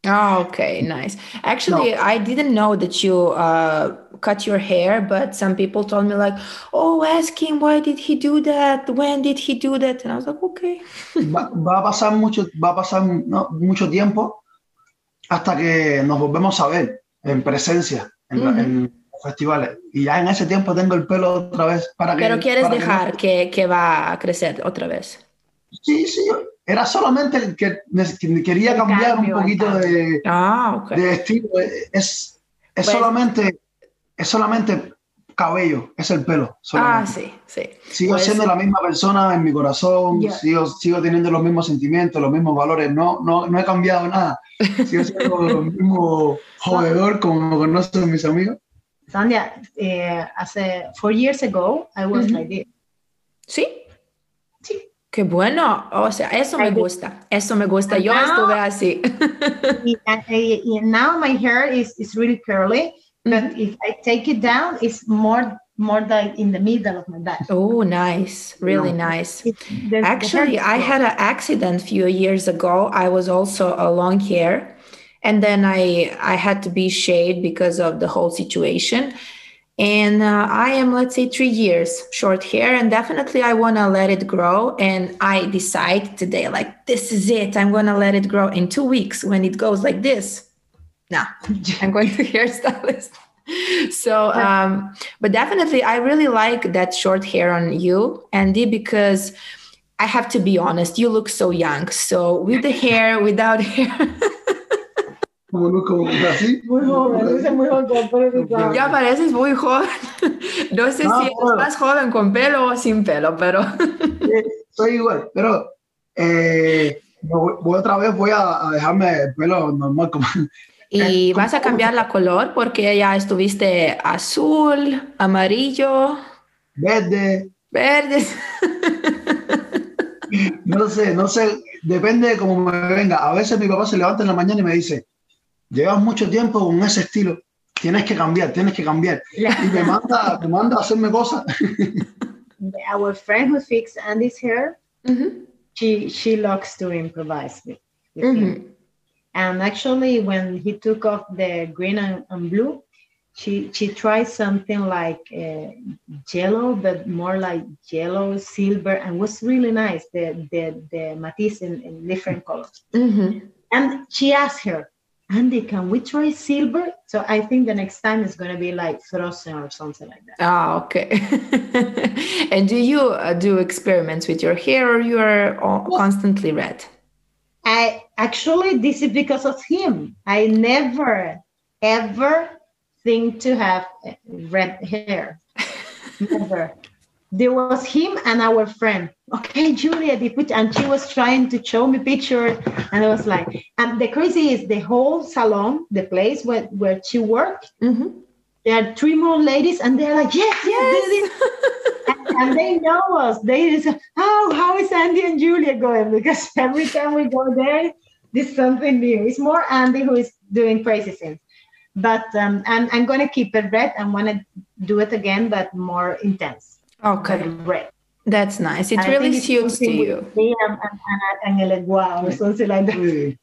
Oh, okay, nice. Actually, No, I didn't know that you uh, cut your hair, but some people told me like, "Oh, ask him why did he do that? When did he do that?" And I was like, "Okay." va, va a pasar mucho, va a pasar no, mucho tiempo hasta que nos volvemos a ver en presencia en, la- Ujú. en los festivales. Y ya en ese tiempo tengo el pelo otra vez para Pero que, quieres para que no. dejar que, que va a crecer otra vez. Sí, sí, era solamente que ne- que quería El cambiar un cambio, el poquito cambio. de, Ah, ok. de estilo. Es, es Pues, solamente, es solamente cabello, es el pelo, ah, solamente. sí, sí. Sigo Pues siendo la misma persona en mi corazón, Yeah. sigo, sigo teniendo los mismos sentimientos, los mismos valores, no, no, no he cambiado nada. Sigo siendo el mismo jodedor como me conocen mis amigos. Sandhya, uh, as a four years ago, I was ujú. like this. Sí, Sí. qué bueno. O sea, eso me Like this. gusta. Eso me gusta. And Yo now, estuve así. and, and now my hair is, is really curly, but Mhm. if I take it down, it's more more like in the middle of my back. Oh, nice. Really No. nice. It, the, Actually, the I hair, had an accident a few years ago. I was also a long hair, and then I I had to be shaved because of the whole situation. And uh, I am, let's say, three years short hair, and definitely I want to let it grow. And I decide today, like, this is it. I'm going to let it grow in two weeks when it goes like this. No, I'm going to hairstylist. So, um, but definitely, I really like that short hair on you, Andy, because I have to be honest, you look so young. So, with the hair, without hair, Como no, como así. muy joven, luce muy joven, pero No, ya pareces muy joven. No sé si eres pero, más joven con pelo o sin pelo, pero. eh, soy igual, pero eh, voy, voy otra vez voy a, a dejarme el pelo normal. Como, eh, Y como- vas a cambiar la color porque ya estuviste azul, amarillo, verde, verde. no sé, no sé, depende de cómo me venga. A veces mi papá se levanta en la mañana y me dice, llevas mucho tiempo con ese estilo, tienes que cambiar, tienes que cambiar. Y me manda, me manda a hacerme cosas. our friend who fixed Andy's hair, Mhm. she she loves to improvise with, with Mhm. him. And actually, when he took off the green and, and blue, she she tried something like uh, yellow, but more like yellow, silver, and was really nice. The the the matisse in, in different colors. Mhm. And she asked her, Andy, can we try silver? So I think the next time is going to be like frozen or something like that. Ah, okay. And do you uh, do experiments with your hair, or you are all Yes. constantly red? I actually, this is because of him. I never ever think to have red hair. Never. There was him and our friend. Okay, Julia, the picture, and she was trying to show me pictures, and I was like, and the crazy is the whole salon, the place where, where she worked. Mhm. There are three more ladies, and they're like, yes, yes, Yes. and, and they know us. They just, oh, how is Andy and Julia going? Because every time we go there, there's something new. It's more Andy who is doing crazy things. But um, I'm, I'm going to keep it red. I want to do it again, but more intense. Okay, But red. that's nice. It I really think it's suits to something with you. me and, and, and, and like, wow, or something like that. Sí.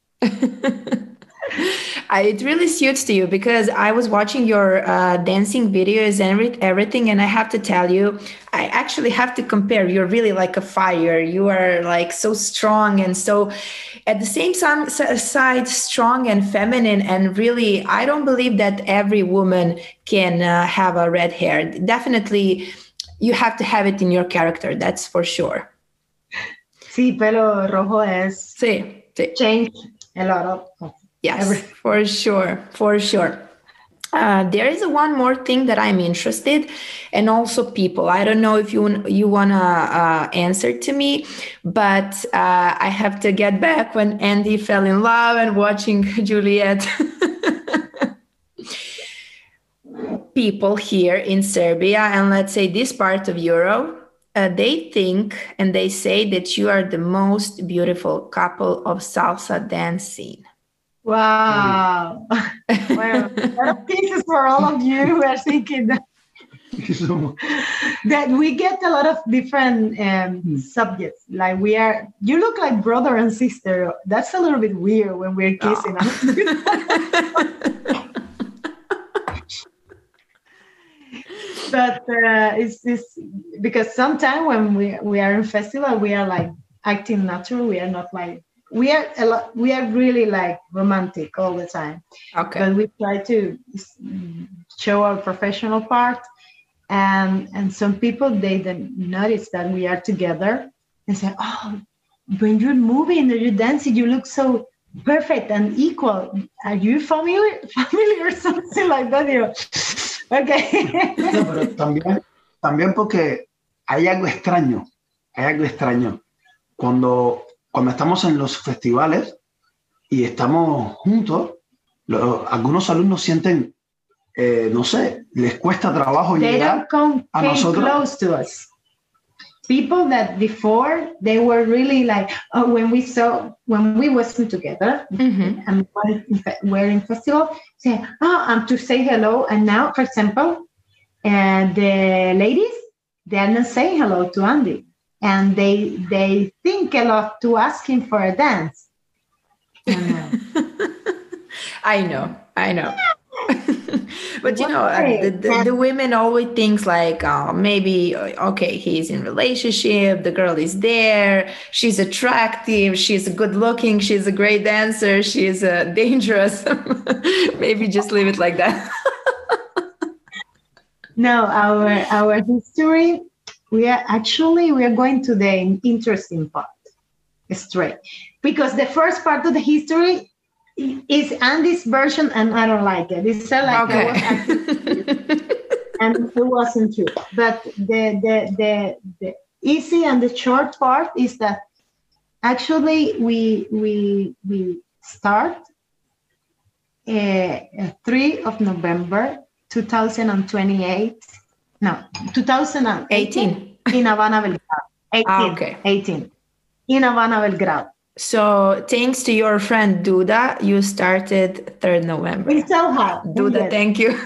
I, it really suits to you because I was watching your uh, dancing videos and every, everything, and I have to tell you, I actually have to compare. You're really like a fire. You are like so strong and so, at the same time, s- side strong and feminine. And really, I don't believe that every woman can uh, have a red hair. Definitely, you have to have it in your character. That's for sure. Sí, pelo rojo es Sí, sí. change a lot of. Yes, Everything. for sure, for sure. Uh, there is one more thing that I'm interested, and also people. I don't know if you you wanna uh, answer to me, but uh, I have to get back when Andy fell in love and watching Juliet. People here in Serbia, and let's say this part of Europe, uh, they think and they say that you are the most beautiful couple of salsa dance scene. Wow. Well, a lot of pieces for all of you who are thinking that. you so much. That we get a lot of different um, mm. subjects. Like we are, you look like brother and sister. That's a little bit weird when we're kissing. Oh. But uh, it's this because sometimes when we we are in festival, we are like acting natural. We are not like we are a lot. We are really like romantic all the time. Okay. But we try to show our professional part, and and some people they don't notice that we are together and say, "Oh, when you're moving or you're dancing, you look so perfect and equal. Are you familiar, familiar or something like that?" You know? Okay. No, pero también, también porque hay algo extraño, hay algo extraño. Cuando, cuando estamos en los festivales y estamos juntos, lo, algunos alumnos sienten, eh, no sé, les cuesta trabajo they llegar don't come a nosotros. Close to us. People that before they were really like, oh, when we saw, when we wasn't together mm-hmm. and we're in festival, say, oh, I'm to say hello. And now, for example, uh, the ladies, they are not saying hello to Andy. And they they think a lot to ask him for a dance. I know, I know. But you know, uh, the, the, the women always thinks like, oh, maybe, okay, he's in relationship, the girl is there, she's attractive, she's good looking, she's a great dancer, she's uh, dangerous. Maybe just leave it like that. No, our our history, we are actually, we are going to the interesting part straight. Because the first part of the history is Andy's version, and I don't like it. It's like okay. I was and it wasn't true. But the, the the the easy and the short part is that actually we we we start uh, three of November two thousand twenty-eight. No, two thousand eighteen in Havana, Belgrado. eighteen, ah, okay. eighteen in Havana, Belgrado. So thanks to your friend Duda, you started third November. It's so hard. Duda, yes. Thank you.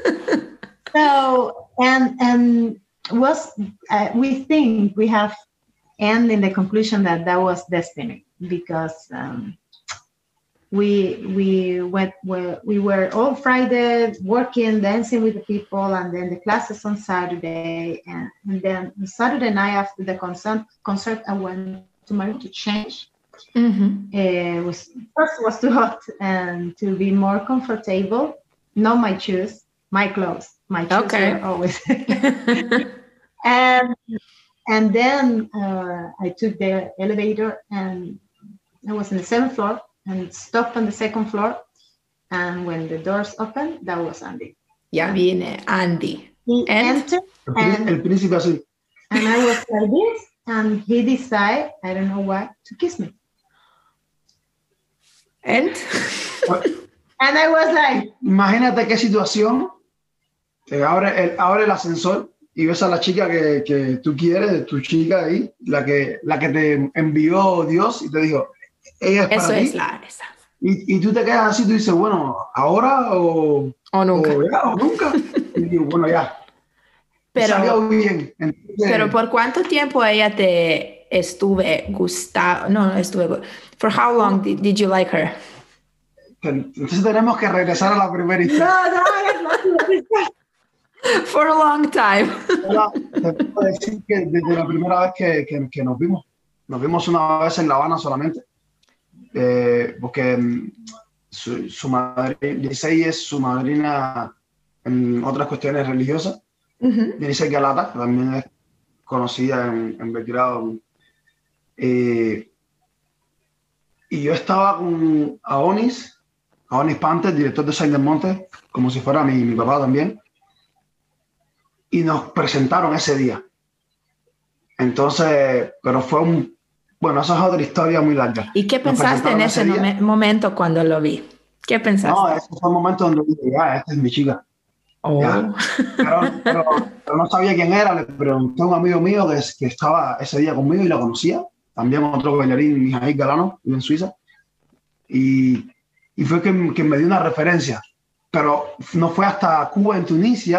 So, and and was uh, we think we have end in the conclusion that that was destiny, because um, we we went we, we were all Friday working, dancing with the people, and then the classes on Saturday, and, and then Saturday night after the concert concert I went to Mario to change. Mm-hmm. Uh, was first was too hot and to be more comfortable. Not my shoes, my clothes. My shoes okay. were always. and and then uh, I took the elevator and I was on the seventh floor and stopped on the second floor. And when the doors opened, that was Andy. Ya viene Andy. He and? entered and, El príncipe así. And I was like this, and he decided, I don't know why, to kiss me. And? And I was like... Imagínate qué situación. Te abre el, abre el ascensor y ves a la chica que, que tú quieres, tu chica ahí, la que, la que te envió Dios y te dijo, ella es Eso para es ti. la esa. Y, y tú te quedas así, tú dices, bueno, ahora o, o nunca. O, ya, o nunca. Y digo, bueno, ya. Pero, salió bien. Entonces, pero ¿por cuánto tiempo ella te estuve gustando? No, no estuve. For how long did, did you like her? Entonces tenemos que regresar a la primera historia. No, no, no, no. For a long time. Te puedo decir que desde la primera vez que, que, que nos vimos, nos vimos una vez en La Habana solamente, eh, porque su, su madre, Giselle es su madrina en otras cuestiones religiosas. Uh-huh. Giselle Galata, que también es conocida en, en Belgrado. Eh, y yo estaba con Aonis, Aonis Panter, director de Saint del Monte, como si fuera mi, mi papá también. Y nos presentaron ese día. Entonces, pero fue un... Bueno, esa es otra historia muy larga. ¿Y qué pensaste en ese, ese momento cuando lo vi? ¿Qué pensaste? No, ese fue el momento donde dije, ya, esta es mi chica. Oh. Pero, pero, pero no sabía quién era. Le pregunté a un amigo mío que, que estaba ese día conmigo y la conocía. También otro bailarín, Mijail Galano, vive en Suiza. Y, y fue quien, quien me dio una referencia. Pero no fue hasta Cuba, en Tunisia,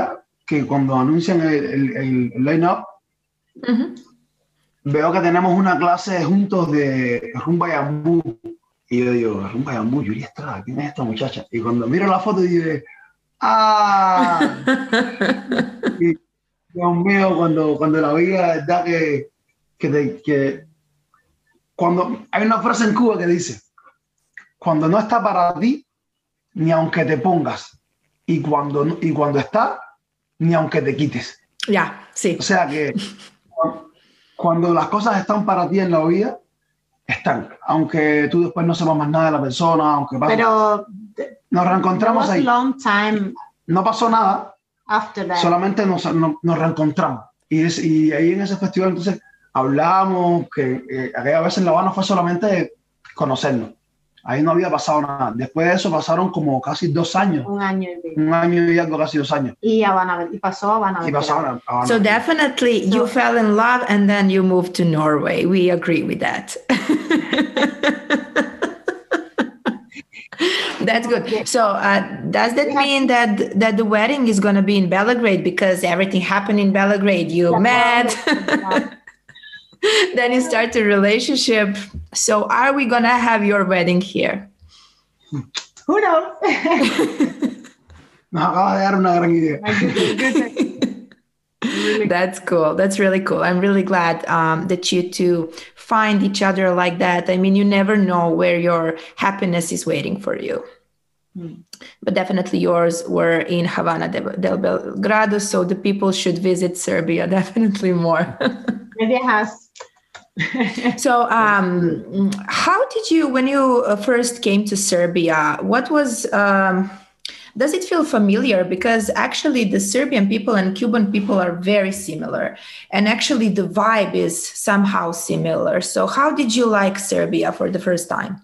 que cuando anuncian el, el, el line-up, Uh-huh. veo que tenemos una clase juntos de rumba y ambú. Y yo digo, rumba y ambú, Yuri Estrada, ¿quién es esta muchacha? Y cuando miro la foto, digo, ¡ah! Y, Dios mío, cuando, cuando la vi, la verdad que, que, te, que cuando hay una frase en Cuba que dice, cuando no está para ti, ni aunque te pongas, y cuando, y cuando está, ni aunque te quites. Ya, yeah, sí. O sea que cuando las cosas están para ti en la vida, están. Aunque tú después no sepas más nada de la persona, aunque pase. Pero nos reencontramos ahí. Long time no pasó nada. After that. Solamente nos, nos, nos reencontramos. Y, es, y ahí en ese festival entonces hablamos, que eh, aquella vez en La Habana fue solamente conocernos. Ahí no había pasado nada. Después de eso pasaron como casi dos años. Un año y medio. Un año y algo, casi dos años. Y, Habana, y pasó a Habana. Y pasó a Habana. So definitely so, you fell in love and then you moved to Norway. We agree with that. That's good. So uh, does that mean that that the wedding is going to be in Belgrade because everything happened in Belgrade? You met. Then you start a relationship. So are we gonna have your wedding here? Who knows? Nos acaba de dar una gran idea. That's cool. That's really cool. I'm really glad um, that you two find each other like that. I mean, you never know where your happiness is waiting for you. Hmm. But definitely yours were in Havana del Belgrado, so the people should visit Serbia definitely more. Maybe it has. So um, how did you, when you first came to Serbia, what was, um, does it feel familiar? Because actually the Serbian people and Cuban people are very similar. And actually the vibe is somehow similar. So how did you like Serbia for the first time?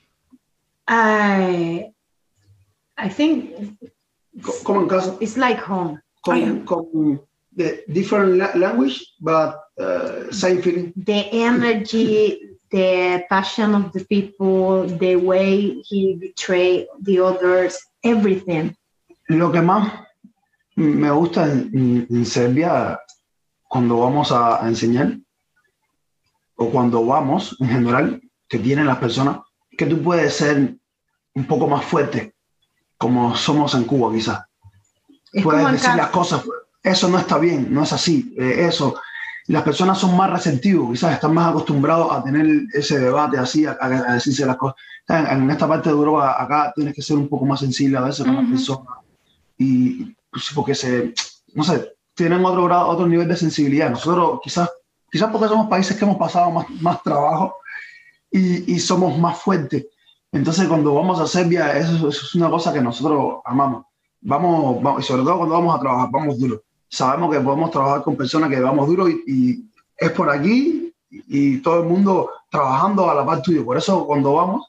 I, I think Come on, it's like home. Come, oh, yeah. come the different la- language, but uh, same feeling. The energy, the passion of the people, the way he betrayed the others, everything. Lo que más me gusta en, en Serbia cuando vamos a, a enseñar o cuando vamos en general, que tienen las personas, que tú puedes ser un poco más fuerte, como somos en Cuba quizás. Es puedes decir casa. Las cosas, eso no está bien, no es así, eh, eso. Las personas son más receptivos, quizás están más acostumbrados a tener ese debate así, a, a decirse las cosas. En, en esta parte de Europa, acá tienes que ser un poco más sensible a veces con uh-huh. las personas. Y pues, porque se, no sé, tienen otro grado, otro nivel de sensibilidad. Nosotros quizás, quizás porque somos países que hemos pasado más, más trabajo y, y somos más fuertes. Entonces cuando vamos a Serbia, eso, eso es una cosa que nosotros amamos. Vamos, vamos, y sobre todo cuando vamos a trabajar, vamos duro. Sabemos que podemos trabajar con personas que vamos duro y, y es por aquí y, y todo el mundo trabajando a la par tuyo. Por eso cuando vamos,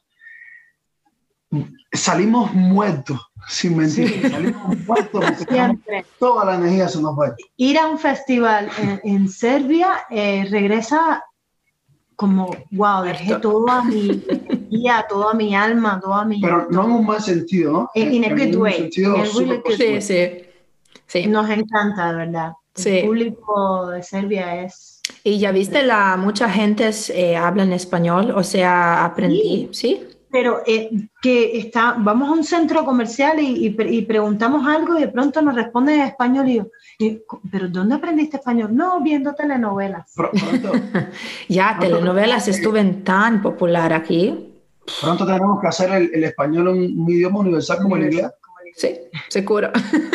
salimos muertos, sin mentir. Sí. Salimos muertos porque toda la energía se nos va. Ir a un festival en, en Serbia eh, regresa como, wow, dejé toda mi energía, toda mi alma, toda mi... Pero no en un mal sentido, ¿no? In, in a good way. Sentido really good sí, sí, sí. Nos encanta, de verdad. Sí. El público de Serbia es... Y ya viste, la mucha gente eh, habla en español, o sea, aprendí, ¿sí? ¿sí? Pero eh, que está, vamos a un centro comercial y, y, y preguntamos algo y de pronto nos responden en español y yo, eh, ¿pero dónde aprendiste español? No, viendo telenovelas. Pronto, ya, pronto, telenovelas estuvieron tan popular aquí. Pronto tenemos que hacer el, el español un, un idioma universal como el inglés. Sí, seguro.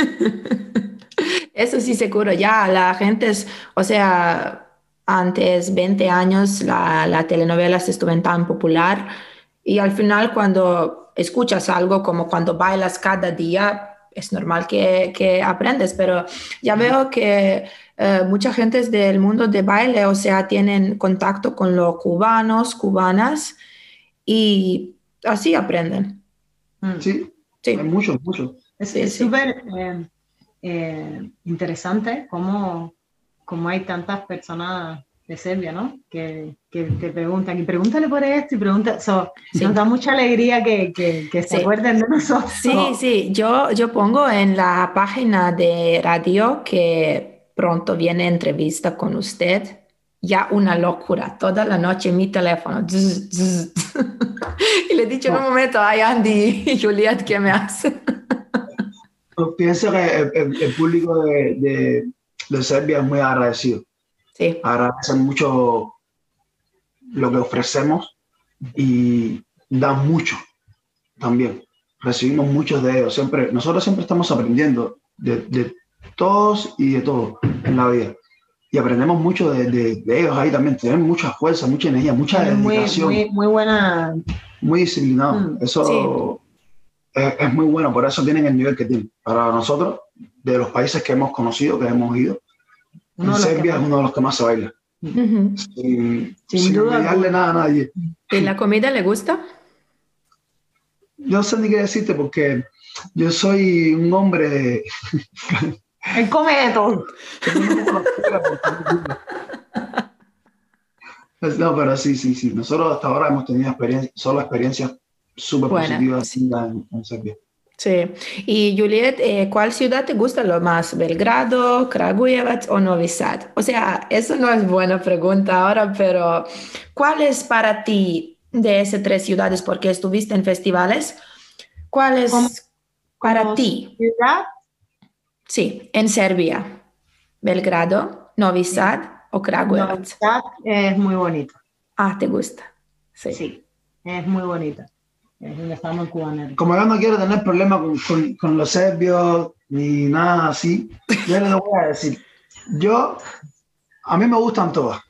Eso sí, seguro. Ya la gente es, o sea, antes veinte años la, la telenovelas estuvieron tan popular. Y al final cuando escuchas algo como cuando bailas cada día, es normal que, que aprendes, pero ya veo que eh, mucha gente del mundo de baile, o sea, tienen contacto con los cubanos, cubanas, y así aprenden. Sí, sí. Hay muchos, muchos. Es súper sí. eh, eh, interesante cómo, cómo hay tantas personas de Serbia, ¿no? Que, que te preguntan, y pregúntale por esto, y pregunta, so, Sí. nos da mucha alegría que, que, que se Sí. acuerden de nosotros. Sí, sí, yo, yo pongo en la página de radio que pronto viene entrevista con usted. Ya una locura, toda la noche en mi teléfono. Zzz, zzz. Y le he dicho en un momento, ay Andy y Juliet, ¿qué me hacen? Pienso que el, el- el público de, de, de Serbia es muy agradecido. Sí, Agradecen mucho lo que ofrecemos y dan mucho también. Recibimos muchos de ellos. Siempre, nosotros siempre estamos aprendiendo de, de todos y de todo en la vida. Y aprendemos mucho de, de, de ellos ahí también. Tienen mucha fuerza, mucha energía, mucha Es muy, dedicación, muy, muy, muy buena. disciplinados. Mm, Eso es, es muy bueno, por eso tienen el nivel que tienen. Para nosotros, de los países que hemos conocido, que hemos ido, Uno en de los que Serbia es más- uno de los que más se baila. ujú. Sin, Sin sin duda envidiarle alguna. nada a nadie. ¿Y la comida le gusta? Yo no sé ni qué decirte porque yo soy un hombre Él come de todo. no, pero sí, sí, sí. Nosotros hasta ahora hemos tenido experiencia, solo experiencias súper Buena, positivas sí. en, en Serbia. Sí. Y Juliet, eh, ¿cuál ciudad te gusta lo más? ¿Belgrado, Kragujevac o Novi Sad? O sea, eso no es buena pregunta ahora, pero ¿cuál es para ti de esas tres ciudades? Porque estuviste en festivales. ¿Cuál es Como- para como ti? ciudad, Sí, en Serbia. ¿Belgrado, Novi Sad o Kragujevac? Novi Sad es muy bonita. Ah, ¿te gusta? Sí. Sí, es muy bonita. Es donde estamos en Cubanero. Como yo no quiero tener problemas con, con, con los serbios ni nada así, yo les voy a decir, yo, a mí me gustan todas.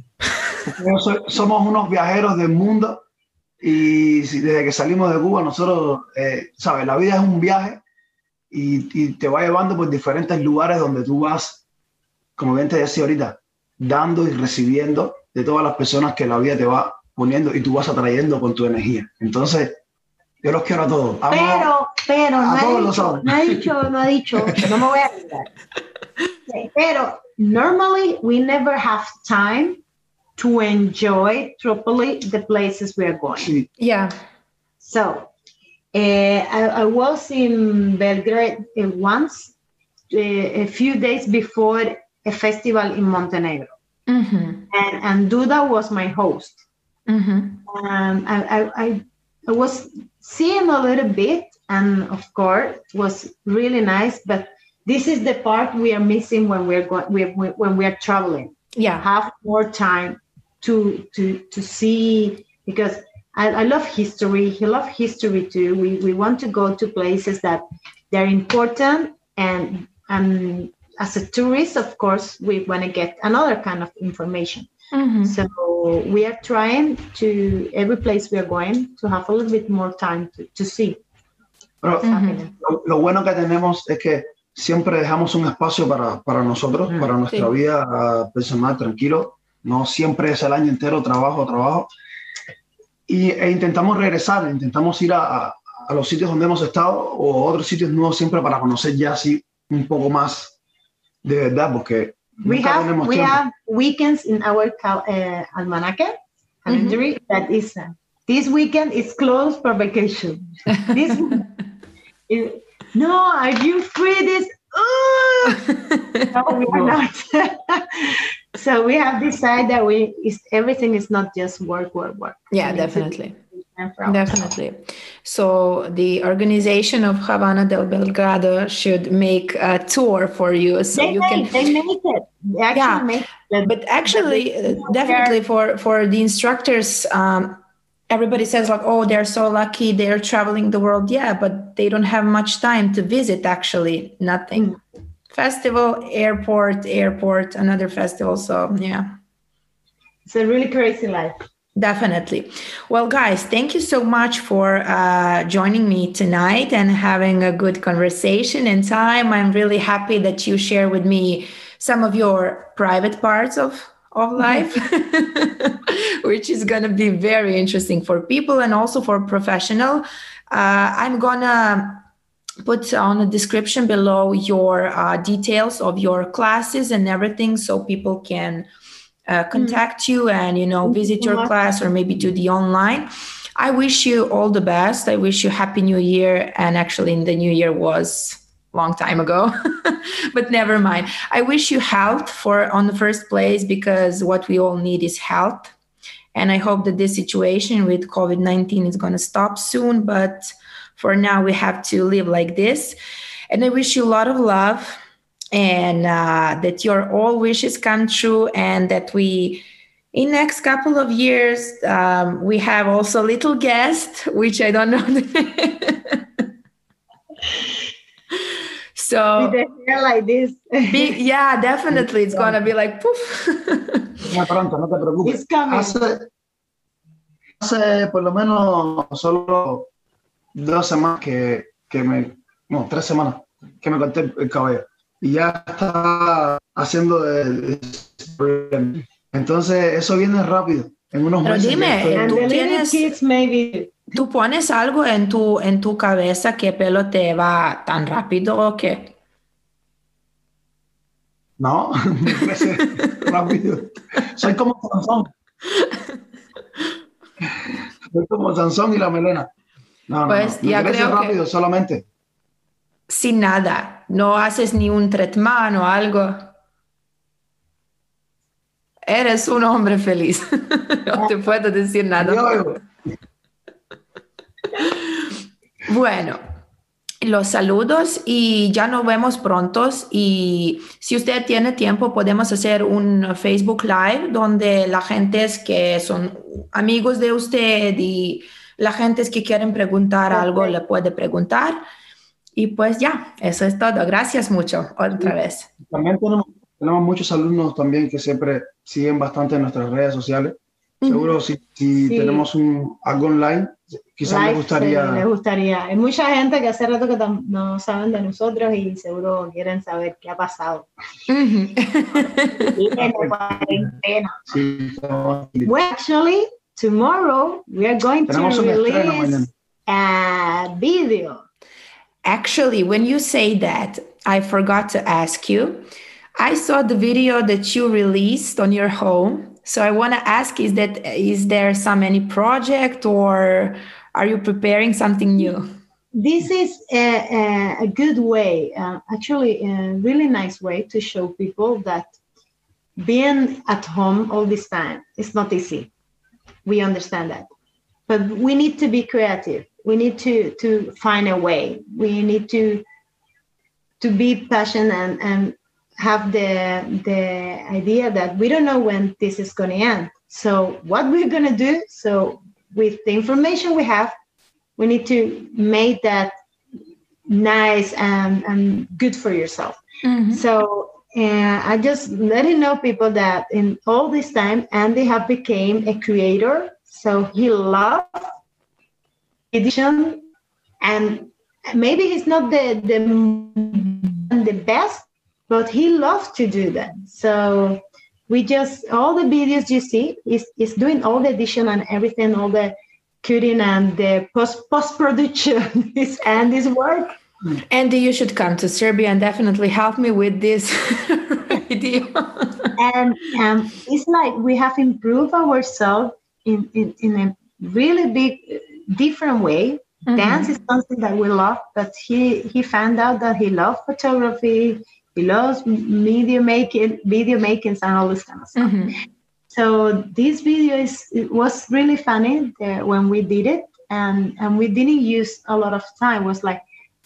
Yo soy- somos unos viajeros del mundo y si- desde que salimos de Cuba, nosotros, eh, sabes, la vida es un viaje y, y te va llevando por diferentes lugares donde tú vas, como bien te decía ahorita, dando y recibiendo de todas las personas que la vida te va poniendo y tú vas atrayendo con tu energía. Entonces, yo los quiero a todos. Amo- Pero, pero, a no ha, todos los dicho, hombres. no ha dicho, no ha dicho, no me voy a olvidar. Sí, pero, normally we never have time to enjoy properly the places we are going. Sí, Yeah. So, uh, I, I was in Belgrade uh, once, uh, a few days before a festival in Montenegro. Mhm. And, and Duda was my host. Mhm. Um, I, I, I, I was seeing a little bit, and of course, it was really nice. But this is the part we are missing when we're going, we, we, when we are traveling. Yeah. Have more time to to to see, because I, I love history. He loves history too. We we want to go to places that they're important, and and as a tourist, of course, we want to get another kind of information. Mhm. So we are trying to, every place we are going, to have a little bit more time to, to see. pero Ujú. lo, lo bueno que tenemos es que siempre dejamos un espacio para, para nosotros, Mm, para nuestra sí. vida ah, personal, tranquilo. No siempre es el año entero trabajo, trabajo. Y, e intentamos regresar, intentamos ir a, a, a los sitios donde hemos estado o a otros sitios nuevos siempre para conocer ya así un poco más de verdad, porque We nunca have tenemos we tiempo. have weekends in our cal- uh, almanaque calendar that is uh, this weekend is closed for vacation. This is, no, are you free this? Ooh! No, we are not. So we have decided that we is everything is not just work, work, work. Yeah, We need to definitely. take time for ourselves. Definitely. So the organization of Havana del Belgrado should make a tour for you, so They you make, can. they make it. They actually Yeah, make it. But actually, But uh, we- definitely for for the instructors, um, everybody says like, "Oh, they're so lucky, they're traveling the world." Yeah, but they don't have much time to visit. Actually, nothing. Festival, airport, airport, another festival. So yeah. It's a really crazy life. Definitely. Well, guys, thank you so much for uh, joining me tonight and having a good conversation and time. I'm really happy that you share with me some of your private parts of, of life, which is going to be very interesting for people and also for professional. Uh, I'm going to put on the description below your uh, details of your classes and everything so people can uh, contact mm. you and, you know, visit your class or maybe do the online. I wish you all the best. I wish you Happy New Year. And actually, in the New Year was a long time ago, but never mind. I wish you health for on the first place, because what we all need is health. And I hope that this situation with COVID nineteen is going to stop soon. But for now, we have to live like this. And I wish you a lot of love, and uh, that your all wishes come true, and that we, in next couple of years, um, we have also little guest, which I don't know. So with the hair like this. Be, yeah, definitely, it's gonna be like poof. Ya pronto, no te preocupes. Hace, hace por lo menos solo dos semanas que, que me, no, tres semanas que me corté el cabello y ya está haciendo de, de, entonces eso viene rápido en unos Pero meses. Dime, ¿tú, tienes, kids, maybe. ¿tú pones algo en tu, en tu cabeza que el pelo te va tan rápido o qué? No, me crece rápido. Soy como Sansón. Soy como Sansón y la melena. No, pues no, no. ya Me crece creo rápido que solamente. Sin nada. No haces ni un tretman o algo. Eres un hombre feliz. No te puedo decir nada. Yo, Bueno, los saludos y ya nos vemos prontos. Y si usted tiene tiempo, podemos hacer un Facebook Live donde la gente es que son amigos de usted y la gente es que quieren preguntar okay. algo le puede preguntar. Y pues ya, eso es todo. Gracias mucho otra vez. También tenemos, tenemos muchos alumnos también que siempre siguen bastante en nuestras redes sociales. Seguro uh-huh. si, si sí. tenemos un, algo online, quizás les gustaría. Sí, les gustaría. Hay mucha gente que hace rato que tam- no saben de nosotros y seguro quieren saber qué ha pasado. Uh-huh. Sí, well, actually, tomorrow we are going tenemos to un release a video. Actually, when you say that, I forgot to ask you. I saw the video that you released on your home. So I want to ask, is that is there some any project or are you preparing something new? This is a, a, a good way, uh, actually a really nice way to show people that being at home all this time is not easy. We understand that. But we need to be creative. We need to, to find a way. We need to, to be passionate and, and have the, the idea that we don't know when this is going to end. So what we're going to do, so with the information we have, we need to make that nice and, and good for yourself. Mm-hmm. So uh, I just letting know people that in all this time, Andy have became a creator. So he loves edition, and maybe he's not the, the, the best, but he loves to do that. So we just, all the videos you see is, is doing all the edition and everything, all the cutting and the post, post-production is Andy's work. Andy, you should come to Serbia and definitely help me with this video. And um, it's like we have improved ourselves in, in, in a really big, different way. Mm-hmm. Dance is something that we love, but he, he found out that he loves photography. He loves media making, video making, and all this kind of stuff. Mm-hmm. So this video is it was really funny uh, when we did it, and, and we didn't use a lot of time. It was like,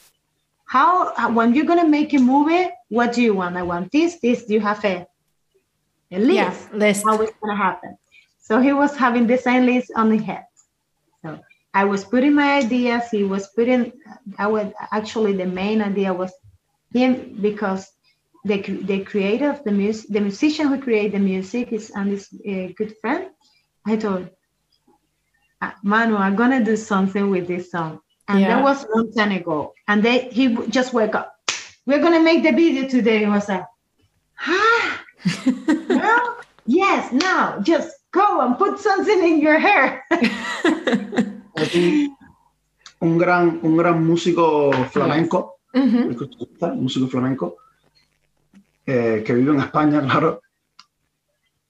how when you're gonna make a movie, what do you want? I want this, this. Do you have a, a list? Yeah, list. How it's gonna happen? So he was having the same list on the head. So I was putting my ideas. He was putting. I was actually the main idea was him because. The, the creator of the music, the musician who created the music is Andy's uh, good friend. I told Manu, I'm gonna do something with this song, and yeah. that was a long time ago. And they he just woke up. We're gonna make the video today. He was like, ah, no, yes, now just go and put something in your hair. un gran, un gran músico flamenco, mm-hmm. músico flamenco. Eh, que vive en España, claro,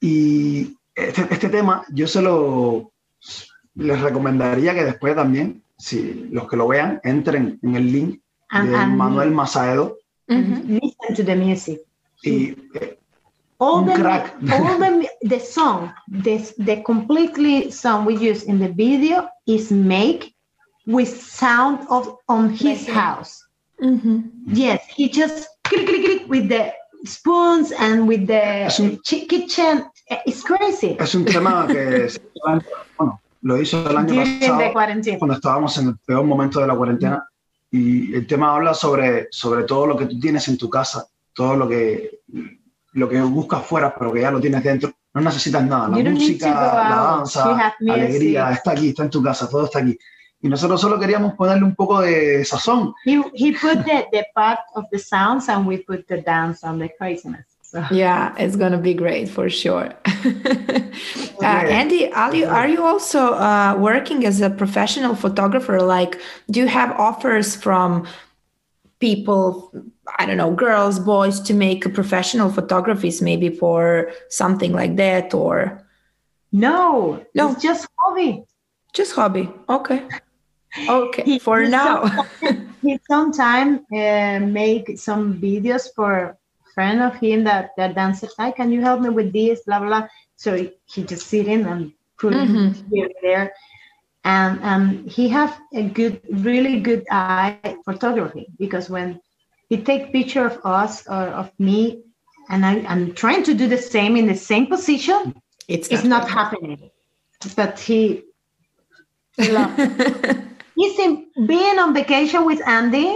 Y este, este tema yo se lo les recomendaría que después también, si los que lo vean, entren en el link And, de and Manuel Masaedo. and listen to the music. Y eh, All un the crack. all the the song, the the completely song we use in the video is made with sound of on his Like, house. Mm-hmm. Yes, he just click click click with the spoons and with the Es un- chi- kitchen. It's crazy. Es un tema que se hizo el año- bueno, lo hizo el año During the pasado quarantine. cuando estábamos en el peor momento de la cuarentena, y el tema habla sobre, sobre todo lo que tú tienes en tu casa, todo lo que, lo que buscas fuera, pero que ya lo tienes dentro. No necesitas nada, la You don't need to música, go la out. danza, You have la alegría, music. está aquí, está en tu casa, todo está aquí. Y nosotros solo queríamos ponerle un poco de sazón. He he put the, the part of the sounds and we put the dance and the craziness. So. Yeah, it's gonna be great for sure. uh, Andy, are you are you also uh, working as a professional photographer? Like, do you have offers from people, I don't know, girls, boys, to make professional photographies, maybe for something like that, or No, No. it's just hobby. just hobby? Okay, okay, He- for he now. sometime- he sometimes uh, make some videos for friend of him that that dances. Hi, can you help me with this? Blah blah. blah. So he, he just sit in and put Mhm. it here and there, and um, he have a good, really good eye photography because when he take picture of us or of me, and I, I'm trying to do the same in the same position, It's it's not happening. But he, he loves it. He's in, being on vacation with Andy.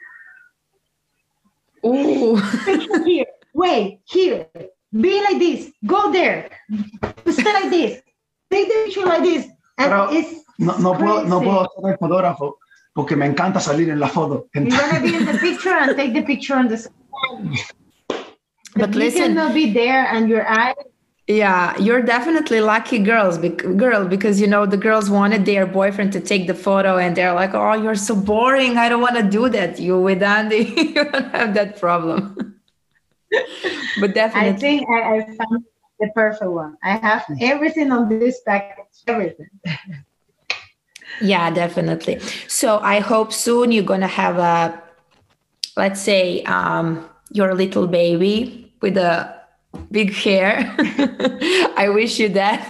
Ooh. Picture here, wait, here, be like this, go there, stay like this, take the picture like this. And Pero it's No, no, puedo, no crazy. puedo ser el fotógrafo porque me encanta salir en la foto. You're gonna be in the picture and take the picture on the side. But you listen, cannot be there and your eye. yeah, you're definitely lucky girls, bec- girl, because you know the girls wanted their boyfriend to take the photo, and they're like, "Oh, you're so boring. I don't want to do that." You with Andy, you don't have that problem. But I definitely, think I, I found the perfect one. I have everything on this package, everything. yeah, definitely. So I hope soon you're gonna have a, let's say, um, your little baby with a big hair. I wish you that.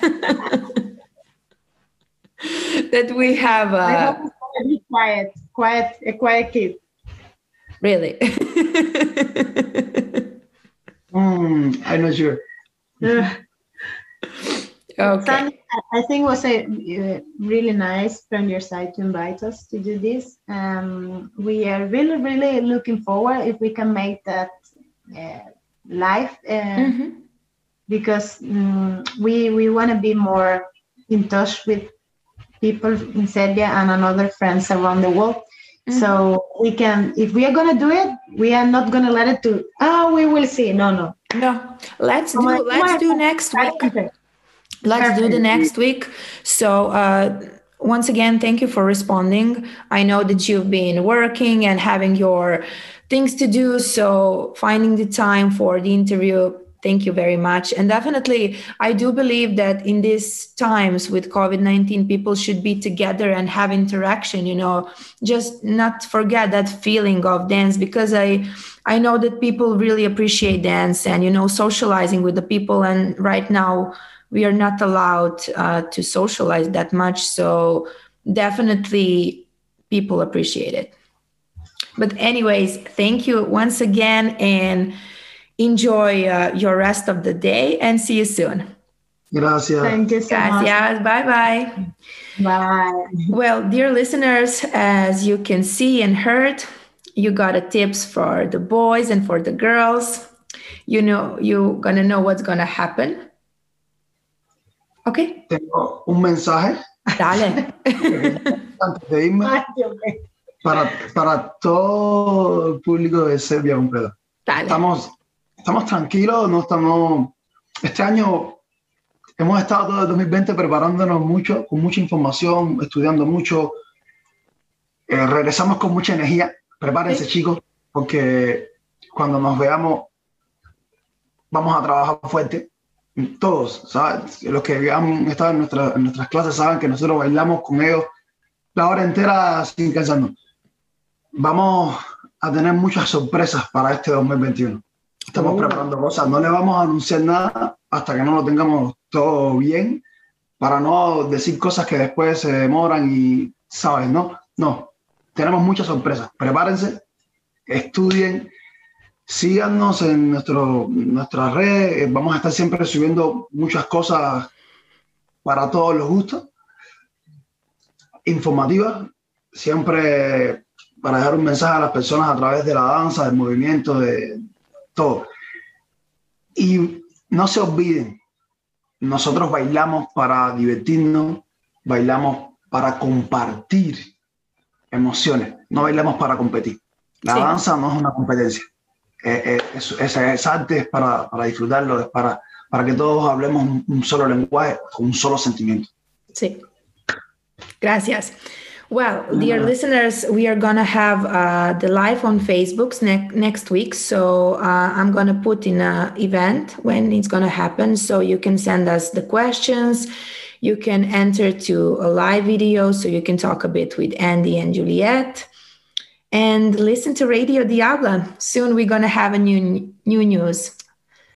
That we have I a hope it's gonna be quiet, quiet, a quiet kid. really. Mm, I'm not sure. Ugh. Okay. Sandy, I I think it was a uh, really nice from your side to invite us to do this. Um, we are really, really looking forward if we can make that uh, live uh, Mhm. because um, we we want to be more in touch with people in Serbia and another friends around the world. Mhm. So we can, if we are gonna do it, we are not gonna let it to. Oh, we will see. No, no. No, let's do Come on, let's come do on. next week. Okay. Let's do the Perfect. next week. So uh, once again, thank you for responding. I know that you've been working and having your things to do. So finding the time for the interview, thank you very much. And definitely, I do believe that in these times with COVID nineteen, people should be together and have interaction, you know, just not forget that feeling of dance, because I, I know that people really appreciate dance and, you know, socializing with the people. And right now, we are not allowed uh, to socialize that much. So definitely people appreciate it. But anyways, thank you once again and enjoy uh, your rest of the day and see you soon. Gracias. Thank you so much. Gracias. Bye-bye. Bye. Well, dear listeners, as you can see and heard, you got a tips for the boys and for the girls. You know, you're going to know what's going to happen. Okay, Tengo un mensaje dale. antes de irme Ay, Dios mío. para, para todo el público de Serbia completo. Dale. Estamos, estamos tranquilos, no estamos. Este año hemos estado todo el dos mil veinte preparándonos mucho, con mucha información, estudiando mucho. Eh, regresamos con mucha energía. Prepárense, chicos, porque cuando nos veamos vamos a trabajar fuerte. todos, ¿sabes? Los que han estado en, nuestra, en nuestras clases saben que nosotros bailamos con ellos la hora entera sin cansarnos. Vamos a tener muchas sorpresas para este dos mil veintiuno. Estamos oh. preparando cosas, no le vamos a anunciar nada hasta que no lo tengamos todo bien, para no decir cosas que después se demoran y, ¿sabes? No, no, tenemos muchas sorpresas. Prepárense, estudien, síganos en nuestro, nuestras redes, vamos a estar siempre subiendo muchas cosas para todos los gustos, informativas, siempre para dejar un mensaje a las personas a través de la danza, del movimiento, de todo. Y no se olviden, nosotros bailamos para divertirnos, bailamos para compartir emociones, no bailamos para competir. La sí. danza no es una competencia, es, es, es, es arte, es para, para disfrutarlo, es para, para que todos hablemos un, un solo lenguaje, con un solo sentimiento. Sí, gracias. Well, dear yeah. listeners, we are going to have uh, the live on Facebook ne- next week. So uh, I'm going to put in an event when it's going to happen. So you can send us the questions. You can enter to a live video so you can talk a bit with Andy and Juliet. And listen to Radio Diabla. Soon we're going to have a new new news.